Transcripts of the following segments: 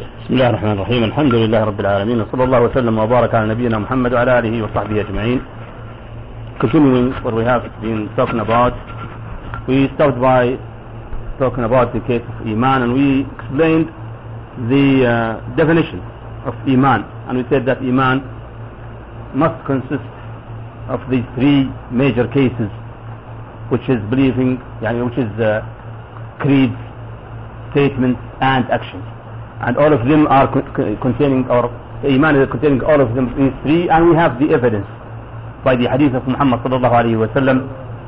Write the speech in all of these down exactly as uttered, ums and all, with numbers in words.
بسم الله الرحمن الرحيم. الحمد لله رب العالمين، وصلى الله وسلم وبارك على نبينا Muhammad وعلى آله وصحبه أجمعين. Continuing what we have been talking about, we started by talking about the case of Iman, and we explained the uh, definition of Iman, and we said that Iman must consist of these three major cases, which is believing, yani which is uh, creeds, statements and actions, and all of them are co- containing, or Iman is containing all of them, these three, and we have the evidence by the hadith of Muhammad sallallahu alayhi wa sallam,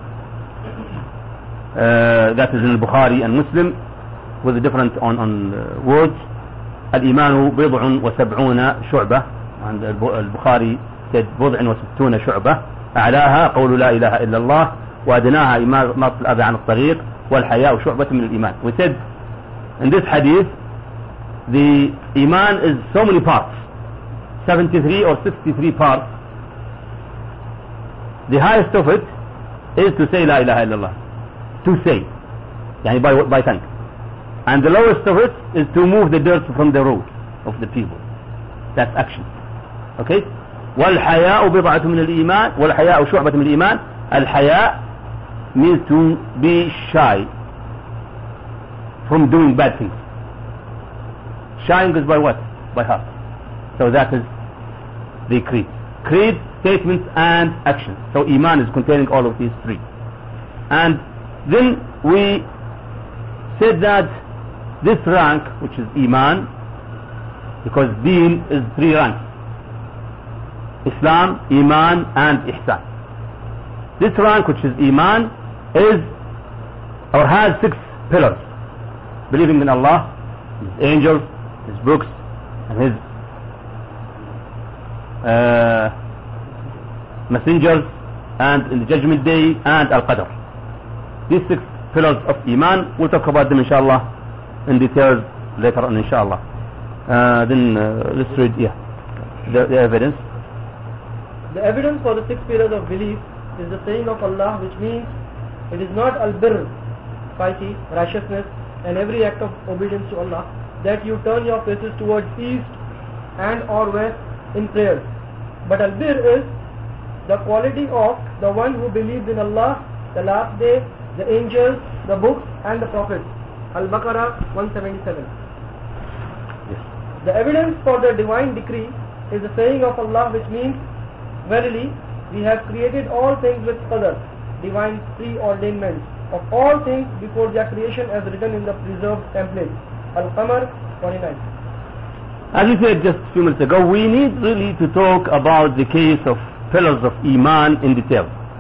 uh, that is in Bukhari and Muslim, with different on, on uh, words. الإيمان بضع وسبعون شعبة, and البخاري said بضع وستون شعبة، أعلاها قول لا إله إلا الله، وأدناها إماطة الأذى عن الطريق، والحياء شعبة من الإيمان. We said in this hadith the Iman is so many parts, seventy-three or sixty-three parts. The highest of it is to say La ilaha illallah, to say, yani by, by tongue. And the lowest of it is to move the dirt from the road of the people. That's action. Okay? وَالْحَيَاءُ بِضْعَةٌ مِنَ الْإِيمَانِ وَالْحَيَاءُ شُعْبَةٌ مِنَ الْإِيمَانِ. Al-haya means to be shy from doing bad things. Shying is by what? By heart. So that is the creed. Creed, statements and actions. So Iman is containing all of these three. And then we said that this rank, which is Iman, because Deen is three ranks: Islam, Iman and Ihsan. This rank, which is Iman, is or has six pillars: believing in Allah, His angels, His books, and His uh, messengers, and in the Judgment Day, and Al-Qadr. These six pillars of Iman, we'll talk about them inshallah in details later on inshallah. Uh, then uh, let's read yeah, the, the evidence. The evidence for the six pillars of belief is the saying of Allah, which means it is not al-birr, piety, righteousness and every act of obedience to Allah, that you turn your faces towards east and or west in prayers, but al-birr is the quality of the one who believes in Allah, the last day, the angels, the books and the prophets. Al-Baqarah one seventy-seven. Yes. The evidence for the divine decree is the saying of Allah, which means verily we have created all things with qadar, divine preordainment of all things before their creation, as written in the preserved template. Al-Qamar twenty-nine. As we said just a few minutes ago, we need really to talk about the case of pillars of Iman in detail.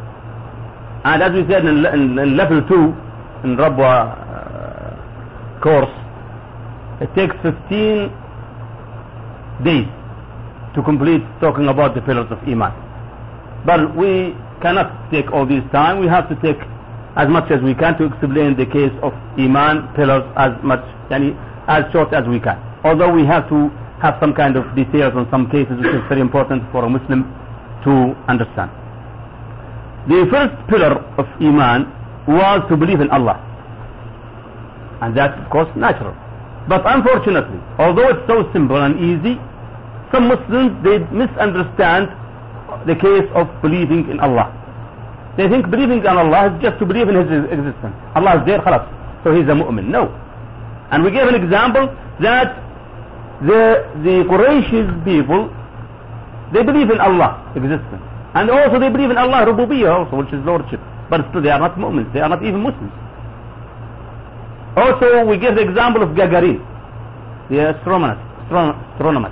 And as we said in, in, in level two, in Rabwa uh, course, it takes fifteen days to complete talking about the pillars of Iman. But we cannot take all this time. We have to take as much as we can to explain the case of Iman pillars as much, yani, as short as we can. Although we have to have some kind of details on some cases, which is very important for a Muslim to understand. The first pillar of Iman was to believe in Allah, and that's of course natural. But unfortunately, although it's so simple and easy, some Muslims, they misunderstand the case of believing in Allah. They think believing in Allah is just to believe in His existence. Allah is there, khalas, so he's a mu'min. No. And we gave an example that the the Quraysh people, they believe in Allah existence, and also they believe in Allah rububiyyah also, which is lordship, but still they are not mu'mins, they are not even Muslims. Also we give the example of Gagarin, the astronomer, astronomer.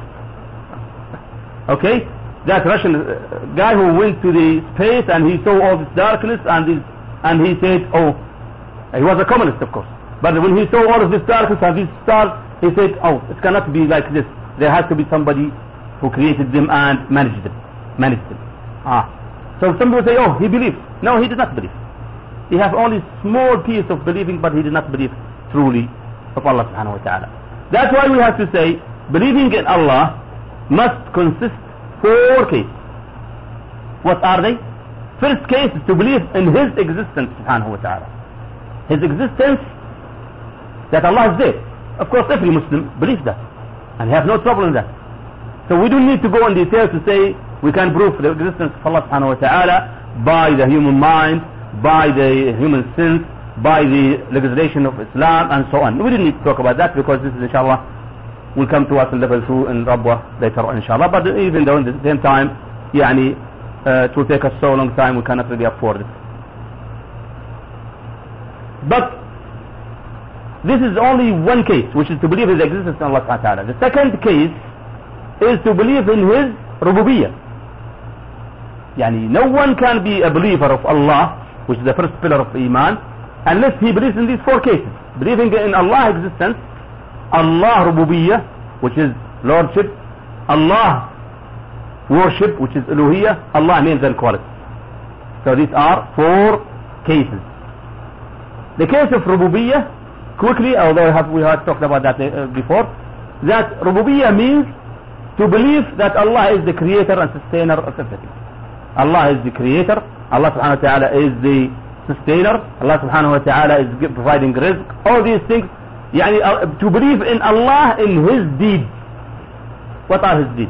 Okay, that Russian guy who went to the space and he saw all this darkness, and this, and he said, oh, he was a communist of course, but when he saw all of this darkness and these stars, he said, oh, it cannot be like this, there has to be somebody who created them and managed them, managed them. Ah. So some people say, oh, he believed. No, he did not believe. He has only small piece of believing, but he did not believe truly of Allah subhanahu wa ta'ala. That's why we have to say, believing in Allah must consist four cases. What are they? First case is to believe in His existence subhanahu wa ta'ala. His existence, that Allah is there. Of course every Muslim believes that. And have no trouble in that. So we don't need to go in detail to say we can prove the existence of Allah subhanahu wa ta'ala by the human mind, by the human sense, by the legislation of Islam and so on. We don't need to talk about that because this is inshallah will come to us in level two in Rabwa later on inshallah. But even though in the same time, يعني, uh, it will take us so long time we cannot really afford it. But this is only one case, which is to believe in the existence of Allah subhanahu wa ta'ala. The second case is to believe in His rububiyyah. Yani no one can be a believer of Allah, which is the first pillar of Iman, unless he believes in these four cases. Believing in Allah existence, Allah rububiyyah, which is lordship, Allah worship, which is uluhiyyah, Allah names and qualities. So these are four cases. The case of rububiyyah, quickly, although we have, we have talked about that uh, before, that rububiyyah means to believe that Allah is the creator and sustainer of everything. Allah is the creator, Allah subhanahu wa ta'ala is the sustainer, Allah subhanahu wa ta'ala is providing rizq, all these things. Yani, uh, to believe in Allah in His deeds. What are His deeds?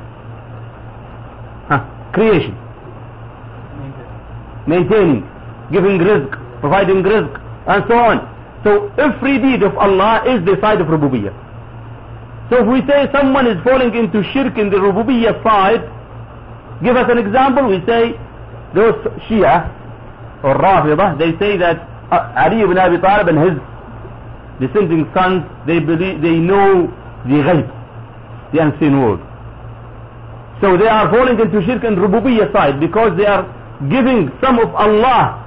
Huh. Creation, maintaining, giving rizq, providing rizq, and so on. So every deed of Allah is the side of rububiyyah. So if we say someone is falling into shirk in the rububiyyah side, give us an example. We say those Shia or Rafidah, they say that uh, Ali ibn Abi Talib and his descending sons, they believe, they know the ghaib, the unseen world. So they are falling into shirk in rububiyyah side because they are giving some of Allah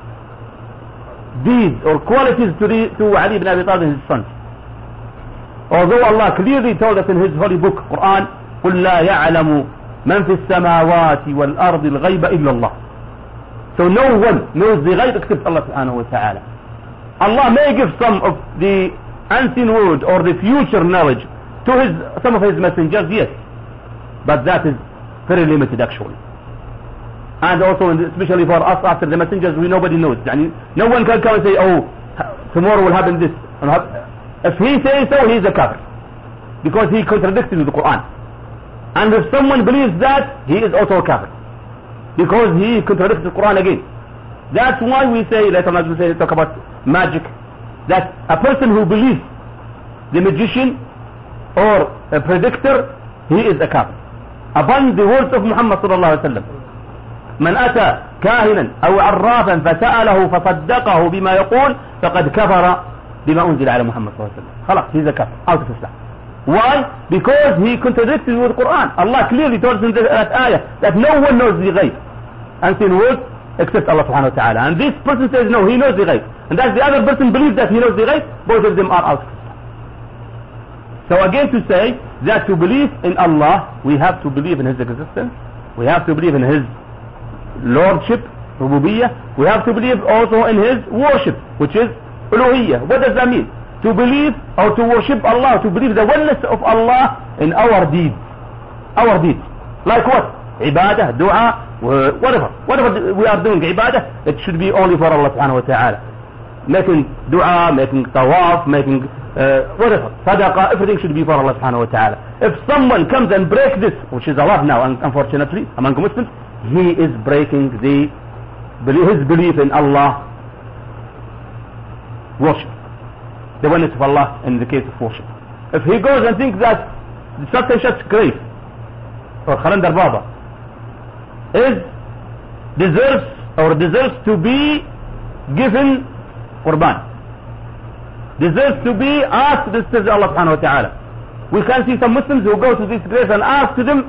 deeds or qualities to, the, to Ali ibn Abi Talib and his sons. Although Allah clearly told us in His holy book, Quran, قُلْ لَا يَعْلَمُ مَنْ فِي السَّمَاوَاتِ وَالْأَرْضِ الْغَيْبَ إِلَّا اللَّهِ. So no one knows the ghaib except Allah subhanahu wa ta'ala. Allah may give some of the unseen world or the future knowledge to his, some of His messengers, yes. But that is very limited actually. And also, especially for us after the messengers, we nobody knows. No one can come and say, oh, tomorrow will happen this. If he says so, he is a kafir, because he contradicted with the Quran. And if someone believes that, he is also a kafir, because he contradicts the Quran again. That's why we say, later on we say, talk about magic, that a person who believes the magician or a predictor, he is a kafir. Upon the words of Muhammad sallallahu alaihi wasallam, من أتى كاهنا أو عرافا فسأله فصدقه بما يقول فقد كفر بما أنزل على محمد صلى الله عليه وسلم. خلاص, he's a kafir, out of Islam. Why? Because he contradicted with the Quran. Allah clearly told us in that ayah that no one knows the ghaib, unseen world, except Allah subhanahu wa ta'ala. And this person says no, he knows the ghaib, and that the other person believes that he knows the ghaib. Both of them are out of Islam. So again, to say that to believe in Allah, we have to believe in His existence, we have to believe in His lordship, rububiyyah, we have to believe also in His worship, which is uluhiyyah. What does that mean? To believe or to worship Allah, to believe the oneness of Allah in our deeds. Our deeds. Like what? Ibadah, dua, whatever. Whatever we are doing, ibadah, it should be only for Allah subhanahu wa ta'ala. Making dua, making tawaf, making uh, whatever. Sadaqah, everything should be for Allah subhanahu wa ta'ala. If someone comes and breaks this, which is a lot now, unfortunately, among Muslims, he is breaking the his belief in Allah worship, the oneness of Allah in the case of worship. If he goes and thinks that such and such grave or Khalandar Baba is deserves or deserves to be given Qurban, deserves to be asked, this is Allah subhanahu wa ta'ala. We can see some Muslims who go to this grave and ask them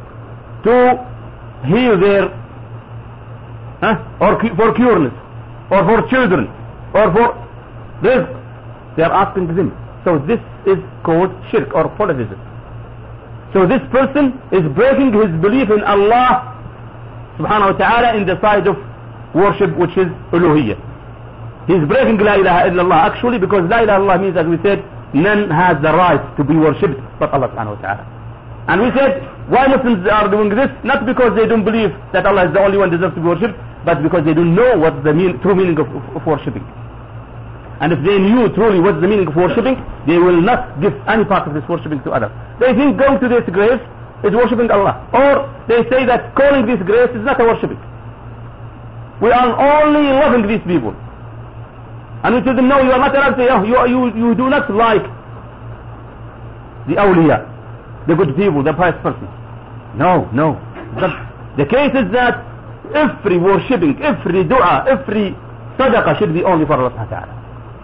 to heal their huh, or for cureness or for children or for rizq. They are asking them. So this is called shirk or polytheism. So this person is breaking his belief in Allah subhanahu wa ta'ala in the side of worship, which is uluhiyyah. He is breaking la ilaha illallah actually, because la ilaha illallah means, as we said, none has the right to be worshipped but Allah subhanahu wa ta'ala. And we said, why Muslims are doing this? Not because they don't believe that Allah is the only one deserves to be worshipped, but because they don't know what the mean, true meaning of, of, of worshipping. And if they knew truly what's the meaning of worshipping, they will not give any part of this worshipping to others. They think going to these graves is worshipping Allah. Or they say that calling these graves is not a worshipping. We are only loving these people. And we tell them, no, you are not allowed to say, oh, you, you, you do not like the awliya, the good people, the pious persons. No, no. The, the case is that every worshipping, every dua, every sadaqah should be only for Allah subhanahu wa ta'ala.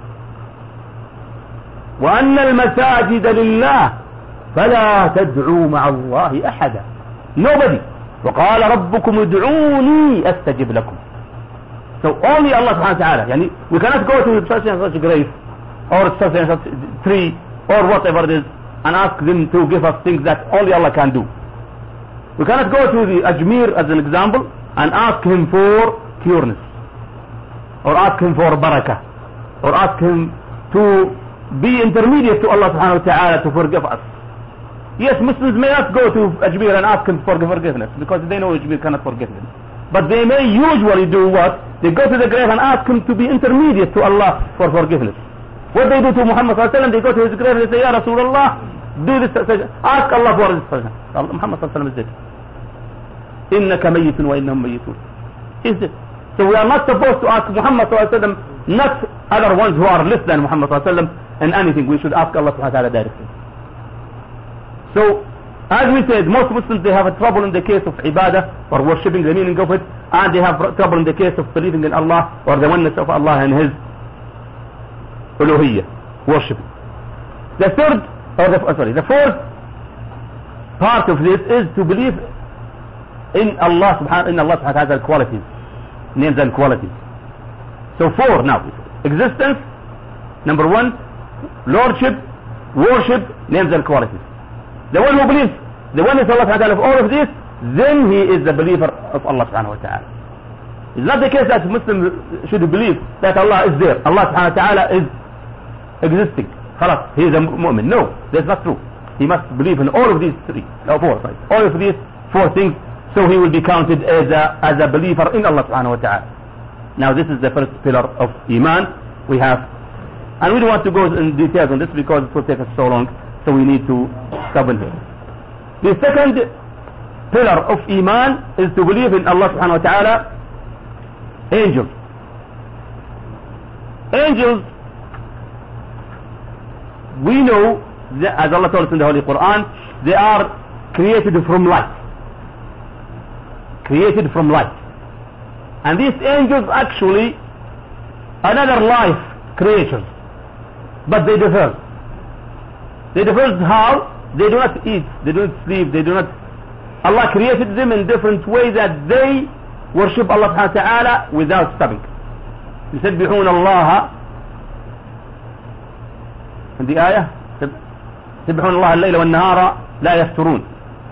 وأن المساجد لله فلا تدعوا مع الله أحدا. Nobody. وقال ربكم ادعوني أستجب لكم. So only Allah subhanahu wa ta'ala. Yani we cannot go to such and such a grave or such and such tree or whatever it is and ask them to give us things that only Allah can do. We cannot go to the Ajmer as an example and ask him for cureness, or ask him for barakah, or ask him to be intermediate to Allah subhanahu wa ta'ala to forgive us. Yes, Muslims may not go to Ajmer and ask him for forgiveness because they know Ajmer cannot forgive them. But they may usually do what? They go to the grave and ask him to be intermediate to Allah for forgiveness. What they do to Muhammad sallallahu alaihi wasallam, they go to his grave and they say, Ya Rasulullah, do this, ask Allah for this person. Muhammad sallallahu alaihi wasallam is dead. إنك ميت وإنهم ميتون. Is it? So we are not supposed to ask Muhammad sallallahu alaihi wasallam, not other ones who are less than Muhammad sallallahu alaihi wasallam, and anything. We should ask Allah subhanahu wa ta'ala directly. So, as we said, most Muslims, they have a trouble in the case of ibadah, or worshipping the meaning of it, and they have trouble in the case of believing in Allah, or the oneness of Allah and His uluhiyyah, worshiping. The third, or the, oh, sorry, the fourth part of this is to believe in Allah subhanahu, in Allah subhanahu wa ta'ala qualities, names and qualities. So four now. Existence, number one, lordship, worship, names and qualities. The one who believes the oneness of Allah subhanahu wa ta'ala of all of this, then he is the believer of Allah subhanahu wa ta'ala. It's not the case that Muslims should believe that Allah is there. Allah subhanahu wa ta'ala is existing. Khalas, he is a mu'min. No, that's not true. He must believe in all of these three, no, four, sorry, all of these four things, so he will be counted as a, as a believer in Allah subhanahu wa ta'ala. Now this is the first pillar of Iman we have. And we don't want to go in details on this because it will take us so long, so we need to stop in here. The second pillar of Iman is to believe in Allah subhanahu wa ta'ala angels. Angels, we know that, as Allah told us in the Holy Quran, they are created from light. Created from light. And these angels actually another life creatures, but they differ. They differ how? They do not eat, they do not sleep, they do not. Allah created them in different ways that they worship Allah subhanahu wa ta'ala without stopping. يسبحون الله in the ayah يسبحون الله الليل والنهار لا يفترون.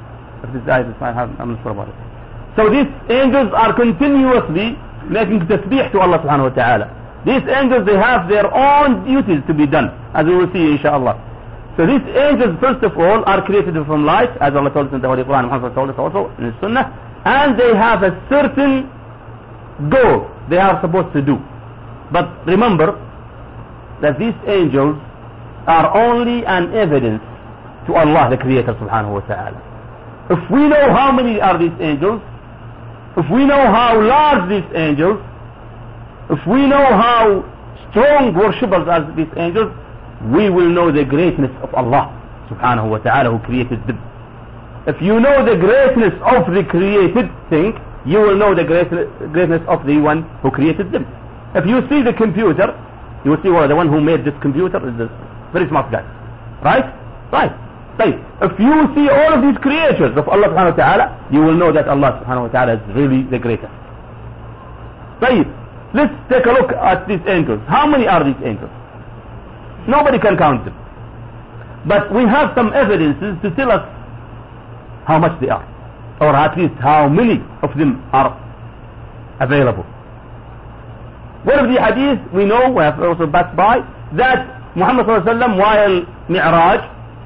So these angels are continuously making tasbih to Allah subhanahu wa ta'ala. These angels, they have their own duties to be done, as we will see inshallah. So these angels, first of all, are created from light, as Allah told us in the Holy Quran, Muhammad told us also in the Sunnah, and they have a certain goal they are supposed to do. But remember that these angels are only an evidence to Allah, the Creator subhanahu wa ta'ala. If we know how many are these angels, if we know how large these angels, if we know how strong worshippers are these angels, we will know the greatness of Allah subhanahu wa ta'ala who created them. If you know the greatness of the created thing, you will know the greatness of the one who created them. If you see the computer, you will see, well, the one who made this computer is a very smart guy. Right? Right. Right. If you see all of these creatures of Allah subhanahu wa ta'ala, you will know that Allah subhanahu wa ta'ala is really the greatest. Right. Let's take a look at these angels. How many are these angels? Nobody can count them. But we have some evidences to tell us how much they are, or at least how many of them are available. One of the hadith we know, we have also passed by, that Muhammad sallallahu alaihi wasallam, while Mi'raj,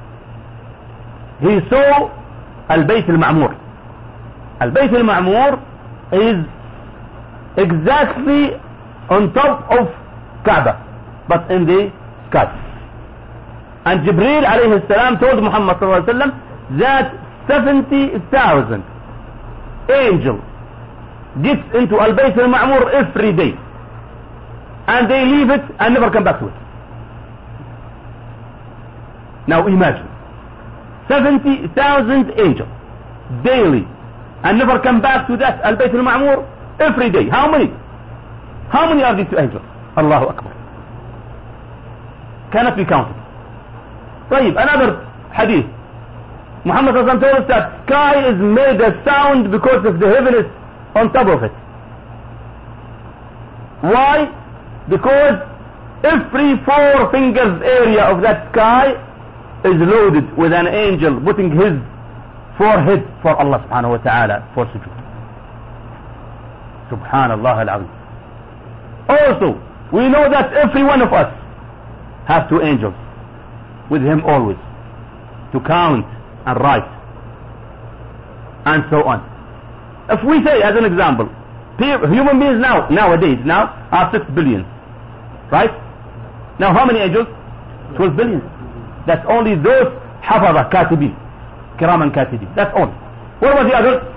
he saw Al-Bayt Al-Ma'mur. Al-Bayt Al-Ma'mur is exactly on top of Kaaba. but in the sky. And Jibreel alayhi salam told Muhammad sallallahu alayhi wa sallam that seventy thousand angels get into Al-Bayt al-Ma'mur every day, and they leave it and never come back to it. Now imagine seventy thousand angels daily and never come back to that Al-Bayt al-Ma'mur every day. How many? How many are these angels? Allahu Akbar. Cannot be counted. طيب, another hadith. Muhammad sallallahu alaihi wasallam told us that sky is made a sound because of the heaven is on top of it. Why? Because every four fingers area of that sky is loaded with an angel putting his forehead for Allah subhanahu wa ta'ala for sujood. Subhanallah al-azim. Also, we know that every one of us has two angels with him always to count and write and so on. If we say, as an example, human beings now, nowadays, now are six billion, right? Now how many angels? twelve billion. That's only those حفظة كاتبين كراما كاتبين. That's all. What about the others?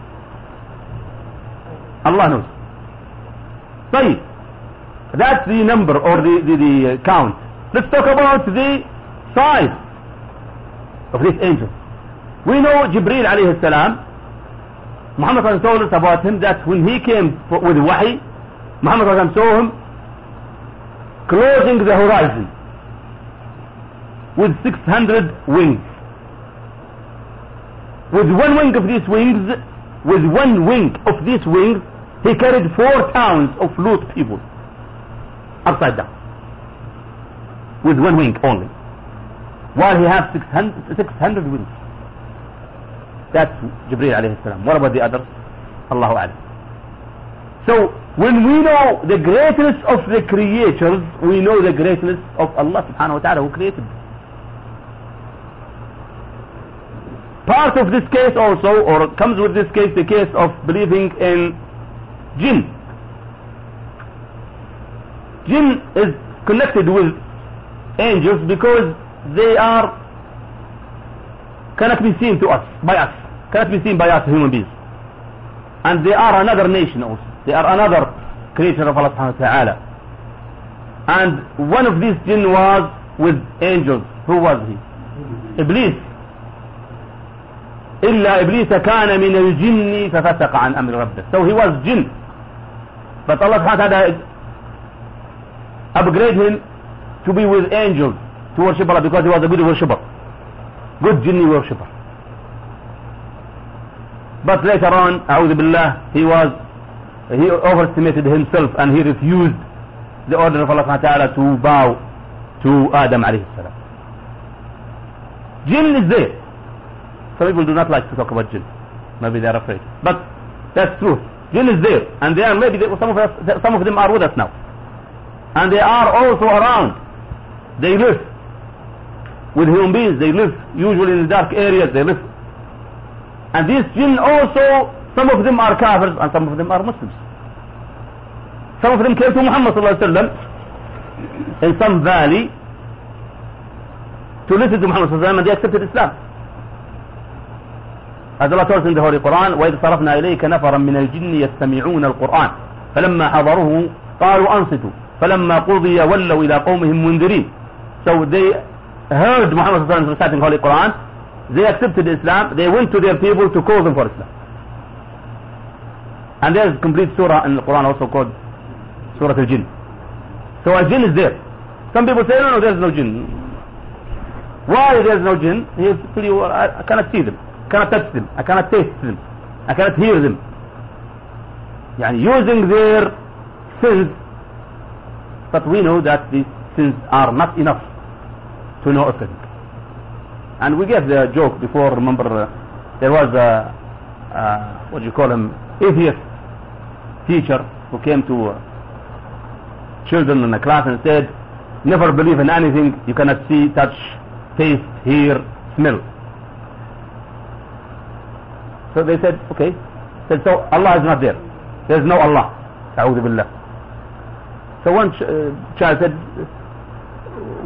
Allah knows. طيب, that's the number or the, the, the count. Let's talk about the size of this angel. We know Jibreel alayhi salam, Muhammad told us about him that when he came with wahi, Muhammad saw him closing the horizon with six hundred wings. With one wing of these wings, with one wing of these wings, he carried four towns of Lut people upside down. With one wing only. While he has six hundred wings. That's Jibreel alayhi salam. What about the others? Allahu a'lam. So, when we know the greatness of the creatures, we know the greatness of Allah subhanahu wa ta'ala who created them. Part of this case also, or comes with this case, the case of believing in jinn. Jinn is connected with angels because they are cannot be seen to us, by us, cannot be seen by us human beings, and they are another nation also. They are another creature of Allah subhanahu wa ta'ala. And one of these jinn was with angels. Who was he? Iblis. إلا إبليس كان من الجن ففسق عن أمر ربه. So he was jinn, but Allah subhanahu wa ta'ala upgrade him to be with angels to worship Allah because he was a good worshipper, good jinni worshipper. But later on, أعوذ بالله, he was he overestimated himself and he refused the order of Allah subhanahu wa ta'ala to bow to Adam alayhi salam. Jinn is there. Some people do not like to talk about jinn. Maybe they are afraid. But that's true. Jinn is there, and they are maybe they, some of us, some of them are with us now, and they are also around. They live with human beings. They live usually in the dark areas. They live, and these jinn also, some of them are kafirs and some of them are Muslims. Some of them came to Muhammad sallallahu alaihi wasallam in some valley to listen to Muhammad sallallahu alaihi wasallam, and they accepted Islam. As Allah tells in the Holy Quran, وَإِذْ صَرَفْنَا إِلَيْكَ نَفَرًا مِنَ الْجِنِّ يَسْتَمِعُونَ الْقُرْآنَ فَلَمَّا حَضَرُوهُ قَالُوا أَنصِتُوا فَلَمَّا قُضِيَ وَلَّوْا إِلَىٰ قَوْمِهِمْ مُنذِرِينَ. So they heard Muhammad sallallahu alaihi wasallam reciting Holy Quran, they accepted Islam, they went to their people to call them for Islam. And there is a complete surah in the Quran also called Surah Al-Jinn. So a jinn is there. Some people say, no, no, there is no jinn. Why there is no jinn? He will tell you, I cannot see them, I cannot touch them, I cannot taste them, I cannot hear them. Yani using their sins, but we know that these sins are not enough to know everything. And we gave the joke before, remember, uh, there was a, uh, what do you call him, atheist teacher who came to uh, children in a class and said, never believe in anything you cannot see, touch, taste, hear, smell. So they said, okay. Said, so Allah is not there. There is no Allah. A'udhu billah. So one ch uh, child said,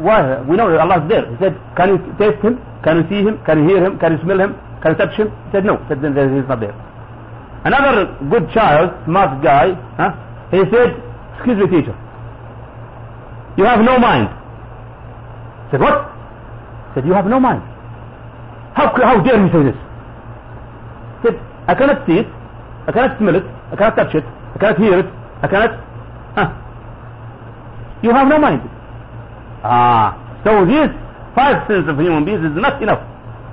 why? We know that Allah is there. He said, can you taste him? Can you see him? Can you hear him? Can you smell him? Can you touch him? He said, no. He said, then he's not there. Another good child, smart guy, huh? He said, excuse me, teacher, you have no mind. He said, what? He said, you have no mind. How, how dare you say this? He said, I cannot see it, I cannot smell it, I cannot touch it, I cannot hear it, I cannot... Huh? You have no mind. Ah, so these five senses of human beings is not enough.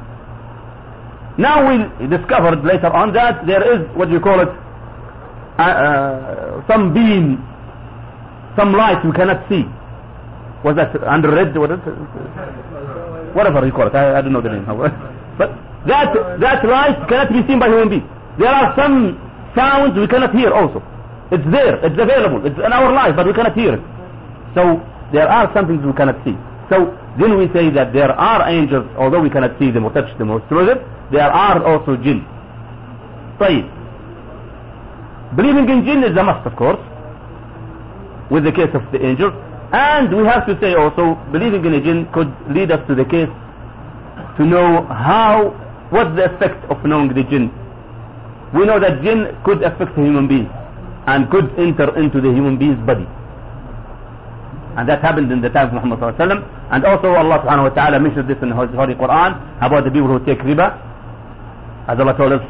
Now we discovered later on that there is, what do you call it, uh, uh, some beam, some light we cannot see. Was that under red? What is it? Whatever you call it, I, I don't know the name. But that, that light cannot be seen by human beings. There are some sounds we cannot hear also. It's there, it's available, it's in our life, but we cannot hear it. So there are some things we cannot see. So then we say that there are angels, although we cannot see them or touch them or through them, there are also jinn. طيب. Believing in jinn is a must, of course, with the case of the angels. And we have to say also, believing in a jinn could lead us to the case to know how, what's the effect of knowing the jinn. We know that jinn could affect a human being and could enter into the human being's body. And that happened in the time of Muhammad sallallahu alaihi wasallam. And also Allah subhanahu wa ta'ala mentioned this in His Holy Quran about the people who take riba. As Allah told us,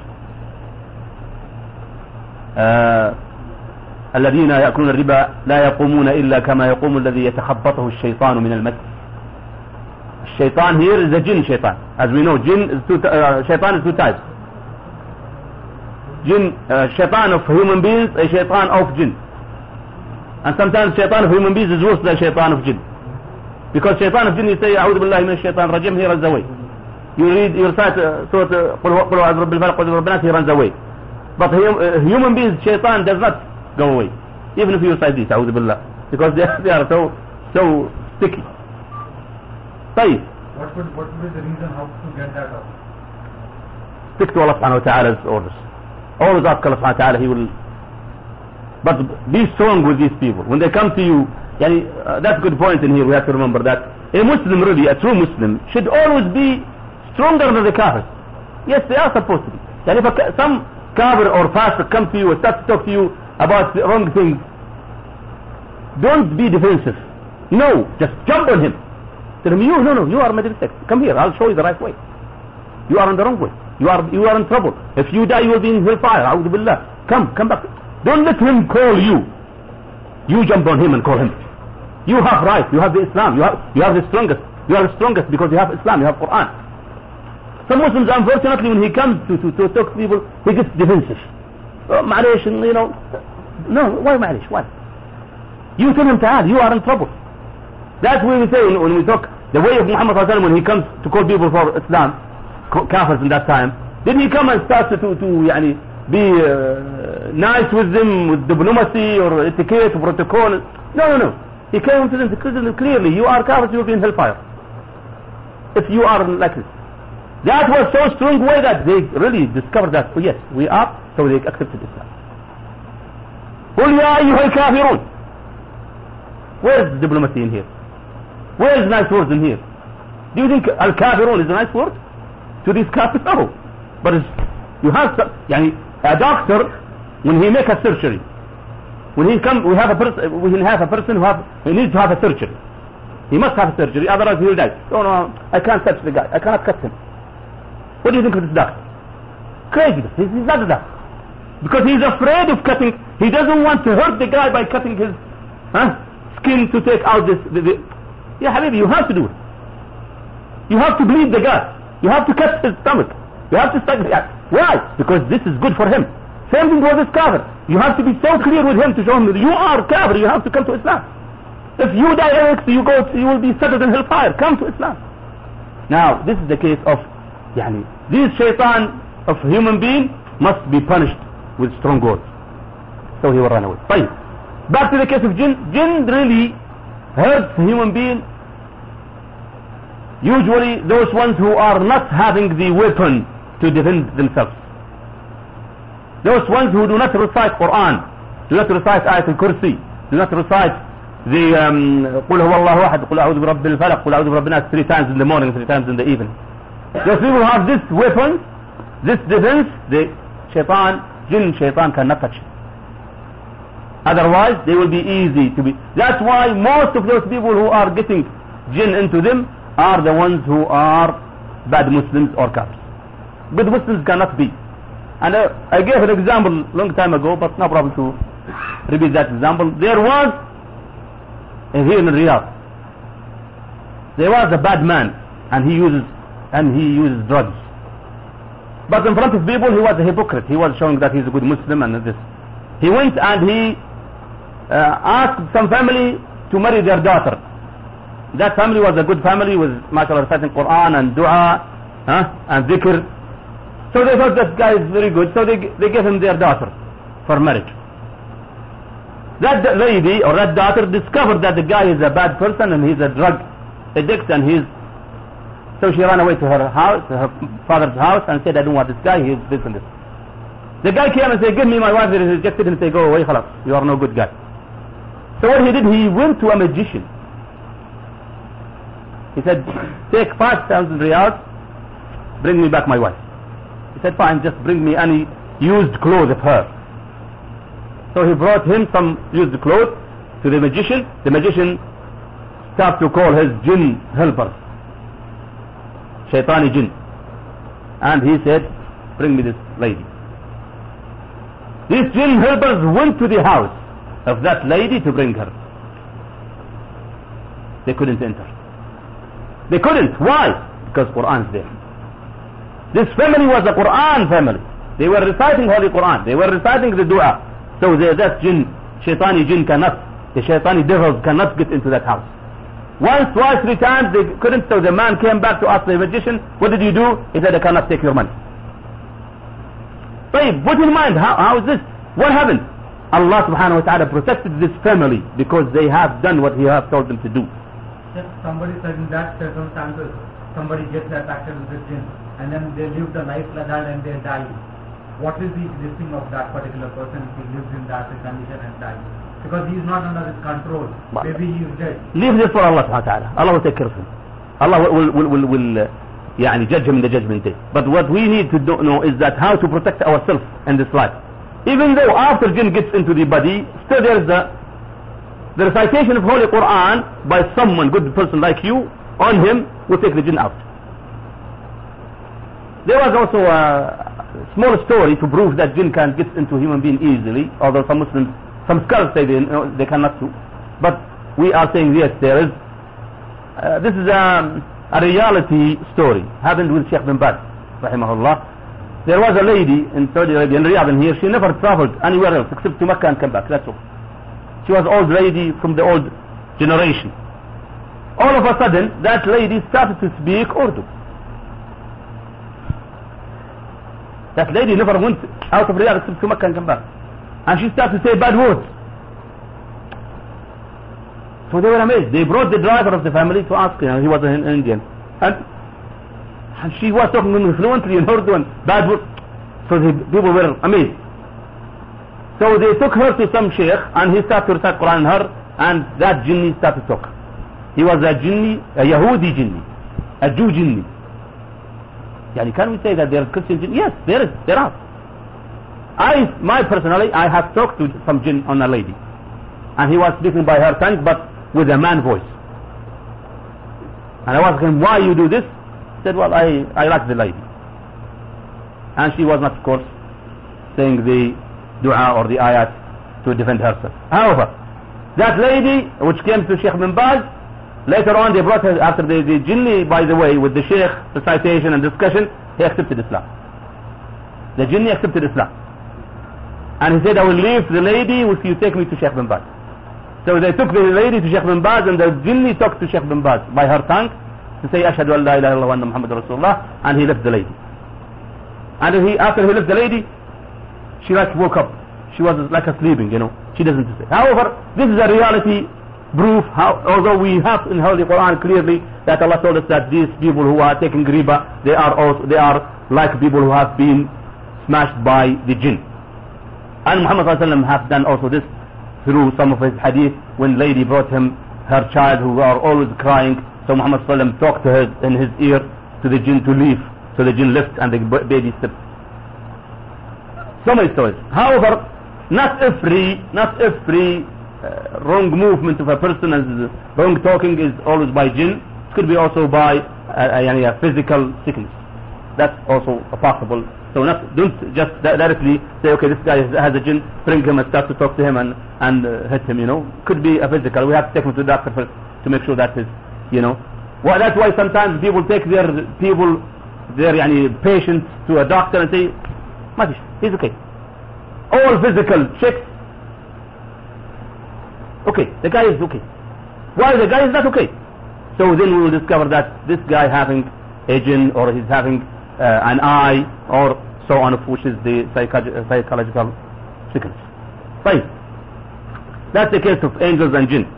uh, الذين يأكلون الربا لا يقومون إلا كما يقوم الذي يتخبطه الشيطان من المس. Shaitan here is a jinn shaitan. As we know, jinn is two, uh, shaitan is two types. Jinn, uh, shaitan of human beings, a shaitan of jinn. And sometimes shaitan of human beings is worse than shaitan of jinn. Because shaitan of jinn, you say, أعوذ بالله من الشيطان الرجيم, he runs away. You read, you recite uh, Surah قل أعوذ برب الفلق قل أعوذ برب الناس, he runs away. But hum, uh, human beings, shaitan does not go away. Even if you recite this, أعوذ بالله. Because they, they are so, so sticky. طيب. What would, what would be the reason how to get that out? Stick to Allah subhanahu wa ta'ala's orders. Always ask Allah subhanahu wa ta'ala, he will. But be strong with these people. When they come to you, yani, uh, that's a good point in here, we have to remember that. A Muslim really, a true Muslim, should always be stronger than the Kafirs. Yes, they are supposed to be. Yani, if a, some Kafir or Fasiq come to you and start to talk to you about the wrong things, don't be defensive. No, just jump on him. Tell him, you, no, no, you are made a mistake. Come here, I'll show you the right way. You are on the wrong way. You are, you are in trouble. If you die, you will be in hellfire. A'udhu billah. Come, come back. Don't let him call you. You jump on him and call him. You have right. You have the Islam. You have, you have the strongest. You are the strongest because you have Islam. You have Quran. Some Muslims, unfortunately, when he comes to, to, to talk to people, he gets defensive. Oh, معليش, you know. No, why معليش? Why? You tell him, تعال, you are in trouble. That's what we say when, when we talk the way of Muhammad sallallahu alaihi wasallam when he comes to call people for Islam, Kafirs in that time. Did he come and start to, to, to yani, be uh, nice with them, with diplomacy or etiquette or protocol? No, no, no. He came to them to tell them clearly, you are Kafirs, you will be in hellfire. If you are like this. That was so strong way that they really discovered that, oh yes, we are, so they accepted Islam. قُلْ يَا أَيُّهَا الْكَافِرُونَ. Where's the diplomacy in here? Where is nice words in here? Do you think al-kafirun is a nice word? To these kafirs? No. But it's, you have some, yani, a doctor, when he make a surgery, when he come, we have a person, we have a person who have, he needs to have a surgery. He must have a surgery, otherwise he will die. No, no, I can't touch the guy. I cannot cut him. What do you think of this doctor? Crazy. He's, he's not a doctor. Because he's afraid of cutting. He doesn't want to hurt the guy by cutting his huh, skin to take out this. The, the, yeah, Habibi, you have to do it. You have to bleed the guy. You have to cut his stomach. You have to stuck the guy. Why? Because this is good for him. Same thing with this kafir. You have to be so clear with him to show him that you are kafir. You have to come to Islam. If you die, Alex, you go, you will be settled in hellfire. Come to Islam. Now, this is the case of, yani, this shaitan of human being must be punished with strong words. So he will run away. Fine. Back to the case of jinn. Jinn really hurts human being. Usually those ones who are not having the weapon to defend themselves. Those ones who do not recite Quran, do not recite Ayat al-Kursi, do not recite the um, قل هو الله أحد, قل أعوذ برب الفلق, قل أعوذ برب الناس three times in the morning, three times in the evening. Those people have this weapon, this defense, the shaitan, jinn shaitan cannot touch it. Otherwise they will be easy to be. That's why most of those people who are getting jinn into them are the ones who are bad Muslims or Kafirs. Good Muslims cannot be. And uh, I gave an example long time ago, but no problem to repeat that example. There was uh, here in Riyadh, there was a bad man, and he uses and he uses drugs. But in front of people, he was a hypocrite. He was showing that he's a good Muslim and this. He went and he uh, asked some family to marry their daughter. That family was a good family with mashallah reciting Quran and dua huh, and dhikr. So they thought that guy is very good, so they they gave him their daughter for marriage. That lady or that daughter discovered that the guy is a bad person and he's a drug addict and he's. So she ran away to her house, to her father's house, and said, I don't want this guy, he's this and this. The guy came and said, give me my wife. They rejected him and said, go away, khalas, you are no good guy. So what he did, he went to a magician. He said, take five thousand riyals, bring me back my wife. He said, fine, just bring me any used clothes of her. So he brought him some used clothes to the magician. The magician started to call his jinn helpers, shaitani jinn, and he said, bring me this lady. These jinn helpers went to the house of that lady to bring her. They couldn't enter. They couldn't. Why? Because Quran is there. This family was a Quran family. They were reciting Holy Quran. They were reciting the dua. So they, that jinn, shaitani jinn cannot, the shaitani devils cannot get into that house. Once, twice, three times they couldn't. So the man came back to ask the magician, what did you do? He said, I cannot take your money. But put in mind, how, how is this? What happened? Allah subhanahu wa ta'ala protected this family because they have done what he has told them to do. If somebody said in that circumstances, somebody gets affected with this jinn and then they live the life like that and they die. What is the existing of that particular person if he lives in that condition and dies? Because he is not under his control. But maybe he is dead. Leave this for Allah subhanahu wa ta'ala. Allah will take care of him. Allah will, will, will, will uh, يعني judge him in the judgment day. But what we need to do, know is that how to protect ourselves in this life. Even though after jinn gets into the body, still there is the, the recitation of Holy Quran by someone, good person like you, on him will take the jinn out. There was also a small story to prove that jinn can get into human being easily, although some Muslims, some scholars say they, no, they cannot do. But we are saying yes, there is. Uh, this is a, a reality story. Happened with Sheikh bin Baz, rahimahullah. There was a lady in Saudi Arabia, in Riyadh, and here, she never traveled anywhere else except to Mecca and come back, that's all. She was an old lady from the old generation. All of a sudden, that lady started to speak Urdu. That lady never went out of Riyadh except to Mecca and come back. And she started to say bad words. So they were amazed. They brought the driver of the family to ask him. He was an Indian. And, and she was talking fluently in Urdu and bad words. So the people were amazed. So they took her to some sheikh and he started to recite Quran on her, and that jinni started to talk. He was a jinni, a Yahudi jinni, a Jew jinni. Yani can we say that there are Christian jinn? Yes, there is, there are. I, my personally, I have talked to some jinn on a lady, and he was speaking by her tongue, but with a man voice. And I asked him, why you do this? He said, well, I, I like the lady. And she was not, of course, saying the dua or the ayat to defend herself. However, that lady, which came to Sheikh bin Baz, later on they brought her, after the, the jinni, by the way, with the sheikh, recitation and discussion, he accepted Islam. The jinni accepted Islam. And he said, I will leave the lady if you take me to Sheikh bin Baz. So they took the lady to Sheikh bin Baz, and the jinni talked to Sheikh bin Baz by her tongue to say, Ashhadu an la ilaha illallah wa anna Muhammadur Rasulullah, and he left the lady. And he, after he left the lady, she like woke up. She was like a sleeping, you know. She doesn't say. However, this is a reality proof, how, although we have in Holy Quran clearly that Allah told us that these people who are taking riba, they are also, they are like people who have been smashed by the jinn. And Muhammad sallallahu alaihi wasallam has done also this through some of his hadith when lady brought him her child who are always crying. So Muhammad sallallahu alaihi wasallam talked to her in his ear to the jinn to leave. So the jinn left and the baby stepped. So many stories. However, not every, not every uh, wrong movement of a person and wrong talking is always by jinn. It could be also by uh, a, a physical sickness. That's also possible. So not, don't just directly say, okay, this guy has a jinn, bring him and start to talk to him and, and uh, hit him, you know. Could be a physical. We have to take him to the doctor first to make sure that is, you know. Well, that's why sometimes people take their people, their yani, patients to a doctor and say, Matish, he's okay. All physical checks, okay, the guy is okay. Why the guy is not okay? So then we will discover that this guy having a jinn or he's having Uh, an eye or so on, of which is the psychologi psychological sickness. Right. That's the case of angels and jinn.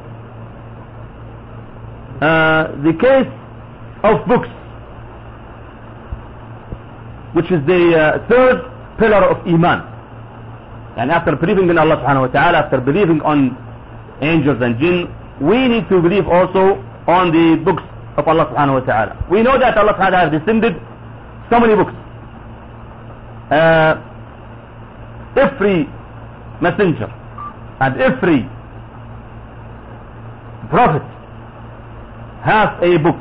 Uh, the case of books, which is the uh, third pillar of Iman. And after believing in Allah subhanahu wa ta'ala, after believing on angels and jinn, we need to believe also on the books of Allah subhanahu wa ta'ala. We know that Allah subhanahu wa ta'ala has descended so many books. Uh, every messenger and every prophet has a book,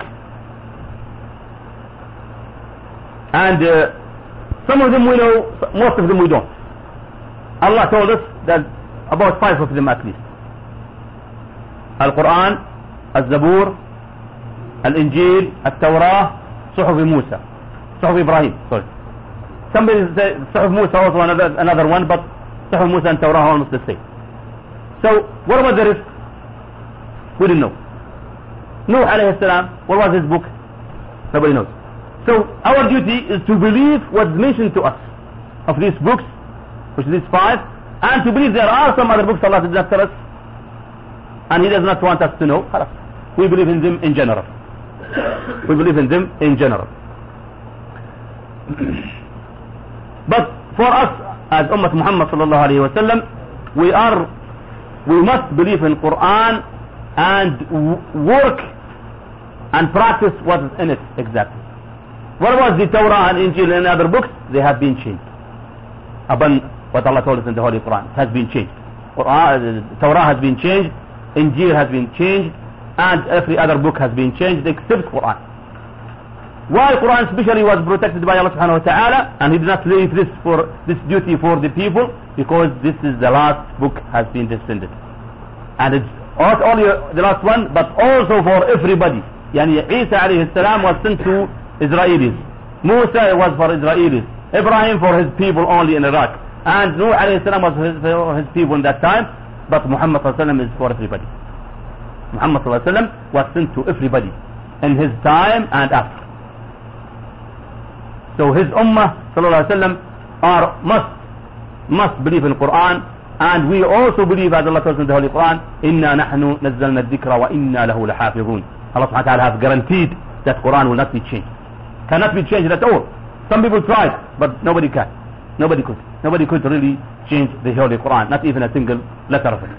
and uh, some of them we know, most of them we don't. Allah told us that about five of them at least: Al-Quran, Al-Zabur, Al-Injil, Al-Tawrah, Suhuf Musa. Suhuf Ibrahim, sorry. Somebody said Suhuf Musa also another, another one, but Suhuf Musa and Tawrah are almost the same. So, what about the rest? We didn't know. Nuh alayhi salam, what was his book? Nobody knows. So, our duty is to believe what's mentioned to us of these books, which is these five, and to believe there are some other books Allah did not tell us, and He does not want us to know. We believe in them in general. We believe in them in general. But for us as Ummah Muhammad sallallahu alayhi wa sallam, we are, we must believe in Quran and work and practice what is in it exactly. What was the Torah and Injil and other books? They have been changed upon what Allah told us in the Holy Quran. It has been changed. Quran, Torah has been changed, Injil has been changed, and every other book has been changed except Quran. Why Quran especially was protected by Allah subhanahu wa ta'ala, and He did not leave this for this duty for the people, because this is the last book has been descended, and it's not only the last one but also for everybody. Yani Isa alayhi salam was sent to Israelis, Musa was for Israelis, Ibrahim for his people only in Iraq, and Nuh alayhi salam was for his people in that time, but Muhammad sallallahu alayhi wa sallam is for everybody. Muhammad sallallahu alayhi wa sallam was sent to everybody in his time and after. So his ummah sallallahu alaihi wasallam are must must believe in Quran, and we also believe, as Allah tells in the Holy Quran, inna nahnu nazzalna ad-dhikra wa inna lahu lahafizun. Allah subhanahu wa ta'ala has guaranteed that Quran will not be changed, cannot be changed at all. Some people tried, but nobody can, nobody could, nobody could really change the Holy Quran, not even a single letter of it.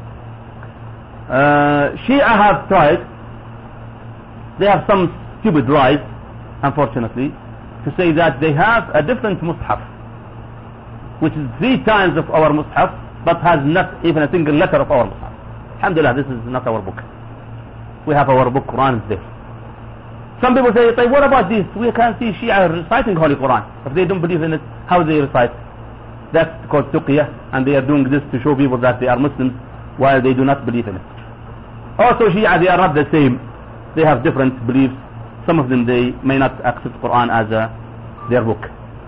Uh, Shia have tried. They have some stupid lies, unfortunately, to say that they have a different mushaf, which is three times of our mushaf, but has not even a single letter of our mushaf. Alhamdulillah, this is not our book. We have our book, Quran is there. Some people say, what about this? We can see Shia reciting Holy Quran. If they don't believe in it, how they recite? That's called tuqiyah, and they are doing this to show people that they are Muslims while they do not believe in it. Also Shia, they are not the same. They have different beliefs. Some of them, they may not accept Quran as a, their book.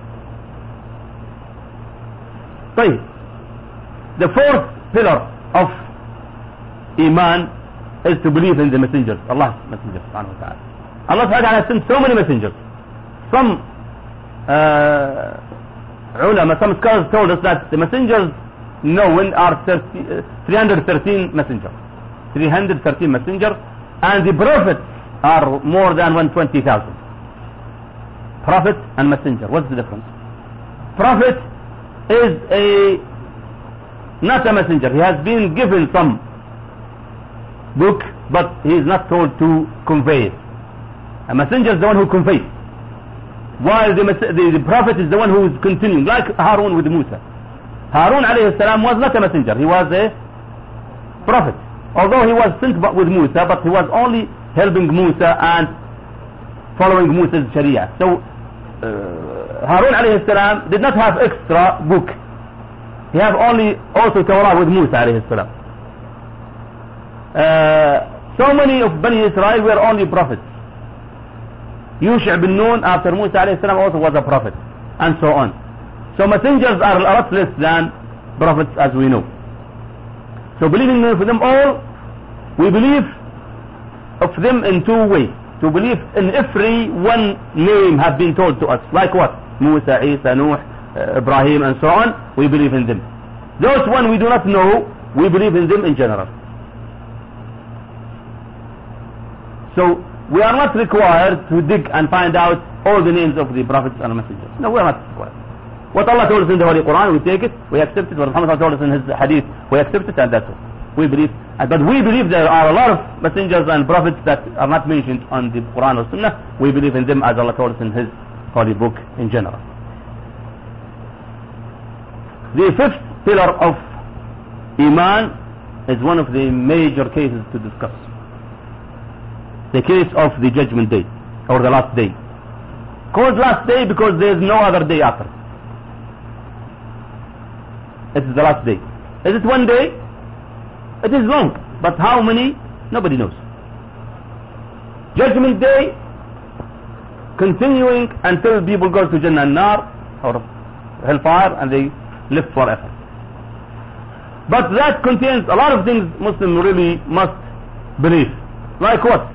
So, the fourth pillar of Iman is to believe in the messengers, Allah's messengers subhanahu wa ta'ala. Allah subhanahu wa ta'ala has sent so many messengers. Some uh, ulama, some scholars told us that the messengers known are three hundred thirteen messengers. three hundred thirteen messengers, and the prophets are more than one hundred twenty thousand. Prophet and messenger, what's the difference? Prophet is a not a messenger. He has been given some book, but he is not told to convey it. A messenger is the one who conveys, while the, the, the prophet is the one who is continuing, like Harun with Musa. Harun alayhi salam was not a messenger, he was a prophet. Although he was sent with Musa, but he was only helping Musa and following Musa's Sharia. So uh, Harun alayhi salam did not have extra book. He have only also Torah with Musa alayhi salam. Uh, so many of Bani Israel were only prophets. Yusha bin Nun after Musa alayhi salam also was a prophet, and so on. So messengers are a lot less than prophets, as we know. So believing in them all, we believe of them in two ways. To believe in every one name have been told to us, like what? Musa, Isa, Nuh, uh, Ibrahim, and so on. We believe in them. Those one we do not know, we believe in them in general. So we are not required to dig and find out all the names of the prophets and messengers. No, we are not required. What Allah told us in the Holy Quran, we take it, we accept it. What Muhammad told us in his hadith, we accept it, and that's all. We believe, but we believe there are a lot of messengers and prophets that are not mentioned on the Quran or Sunnah. We believe in them as Allah told us in his holy book in general. The fifth pillar of Iman is one of the major cases to discuss. The case of the judgment day, or the last day. Called last day because there is no other day after. It is the last day. Is it one day? It is long, but how many? Nobody knows. Judgment day continuing until people go to Jannah and Nar, or hellfire, and they live forever. But that contains a lot of things Muslim really must believe. Like what?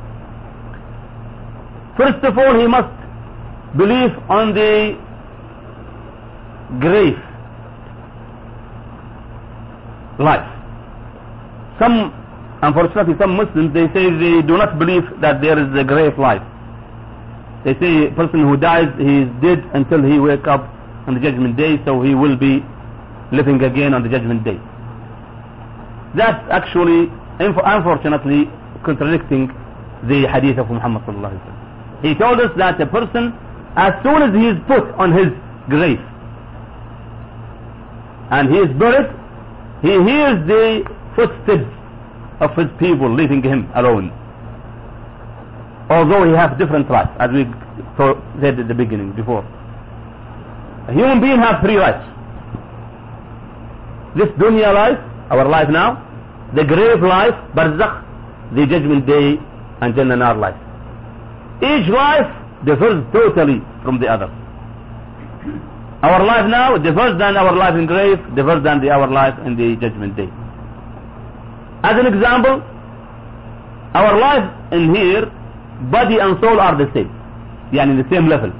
First of all, he must believe on the grave life. Some, unfortunately, some Muslims, they say they do not believe that there is a grave life. They say a person who dies, he is dead until he wake up on the judgment day, so he will be living again on the judgment day. That's actually, unfortunately, contradicting the hadith of Muhammad sallallahu alaihi wasallam. He told us that a person, as soon as he is put on his grave and he is buried, he hears the footsteps of his people leaving him alone. Although he has different lives, as we said at the beginning before. A human being has three lives. This dunya life, our life now, the grave life, barzakh, the judgment day, and Jannah Nar life. Each life differs totally from the other. Our life now differs than our life in grave, differs than the, our life in the judgment day. As an example, our life in here, body and soul are the same, yani the same level.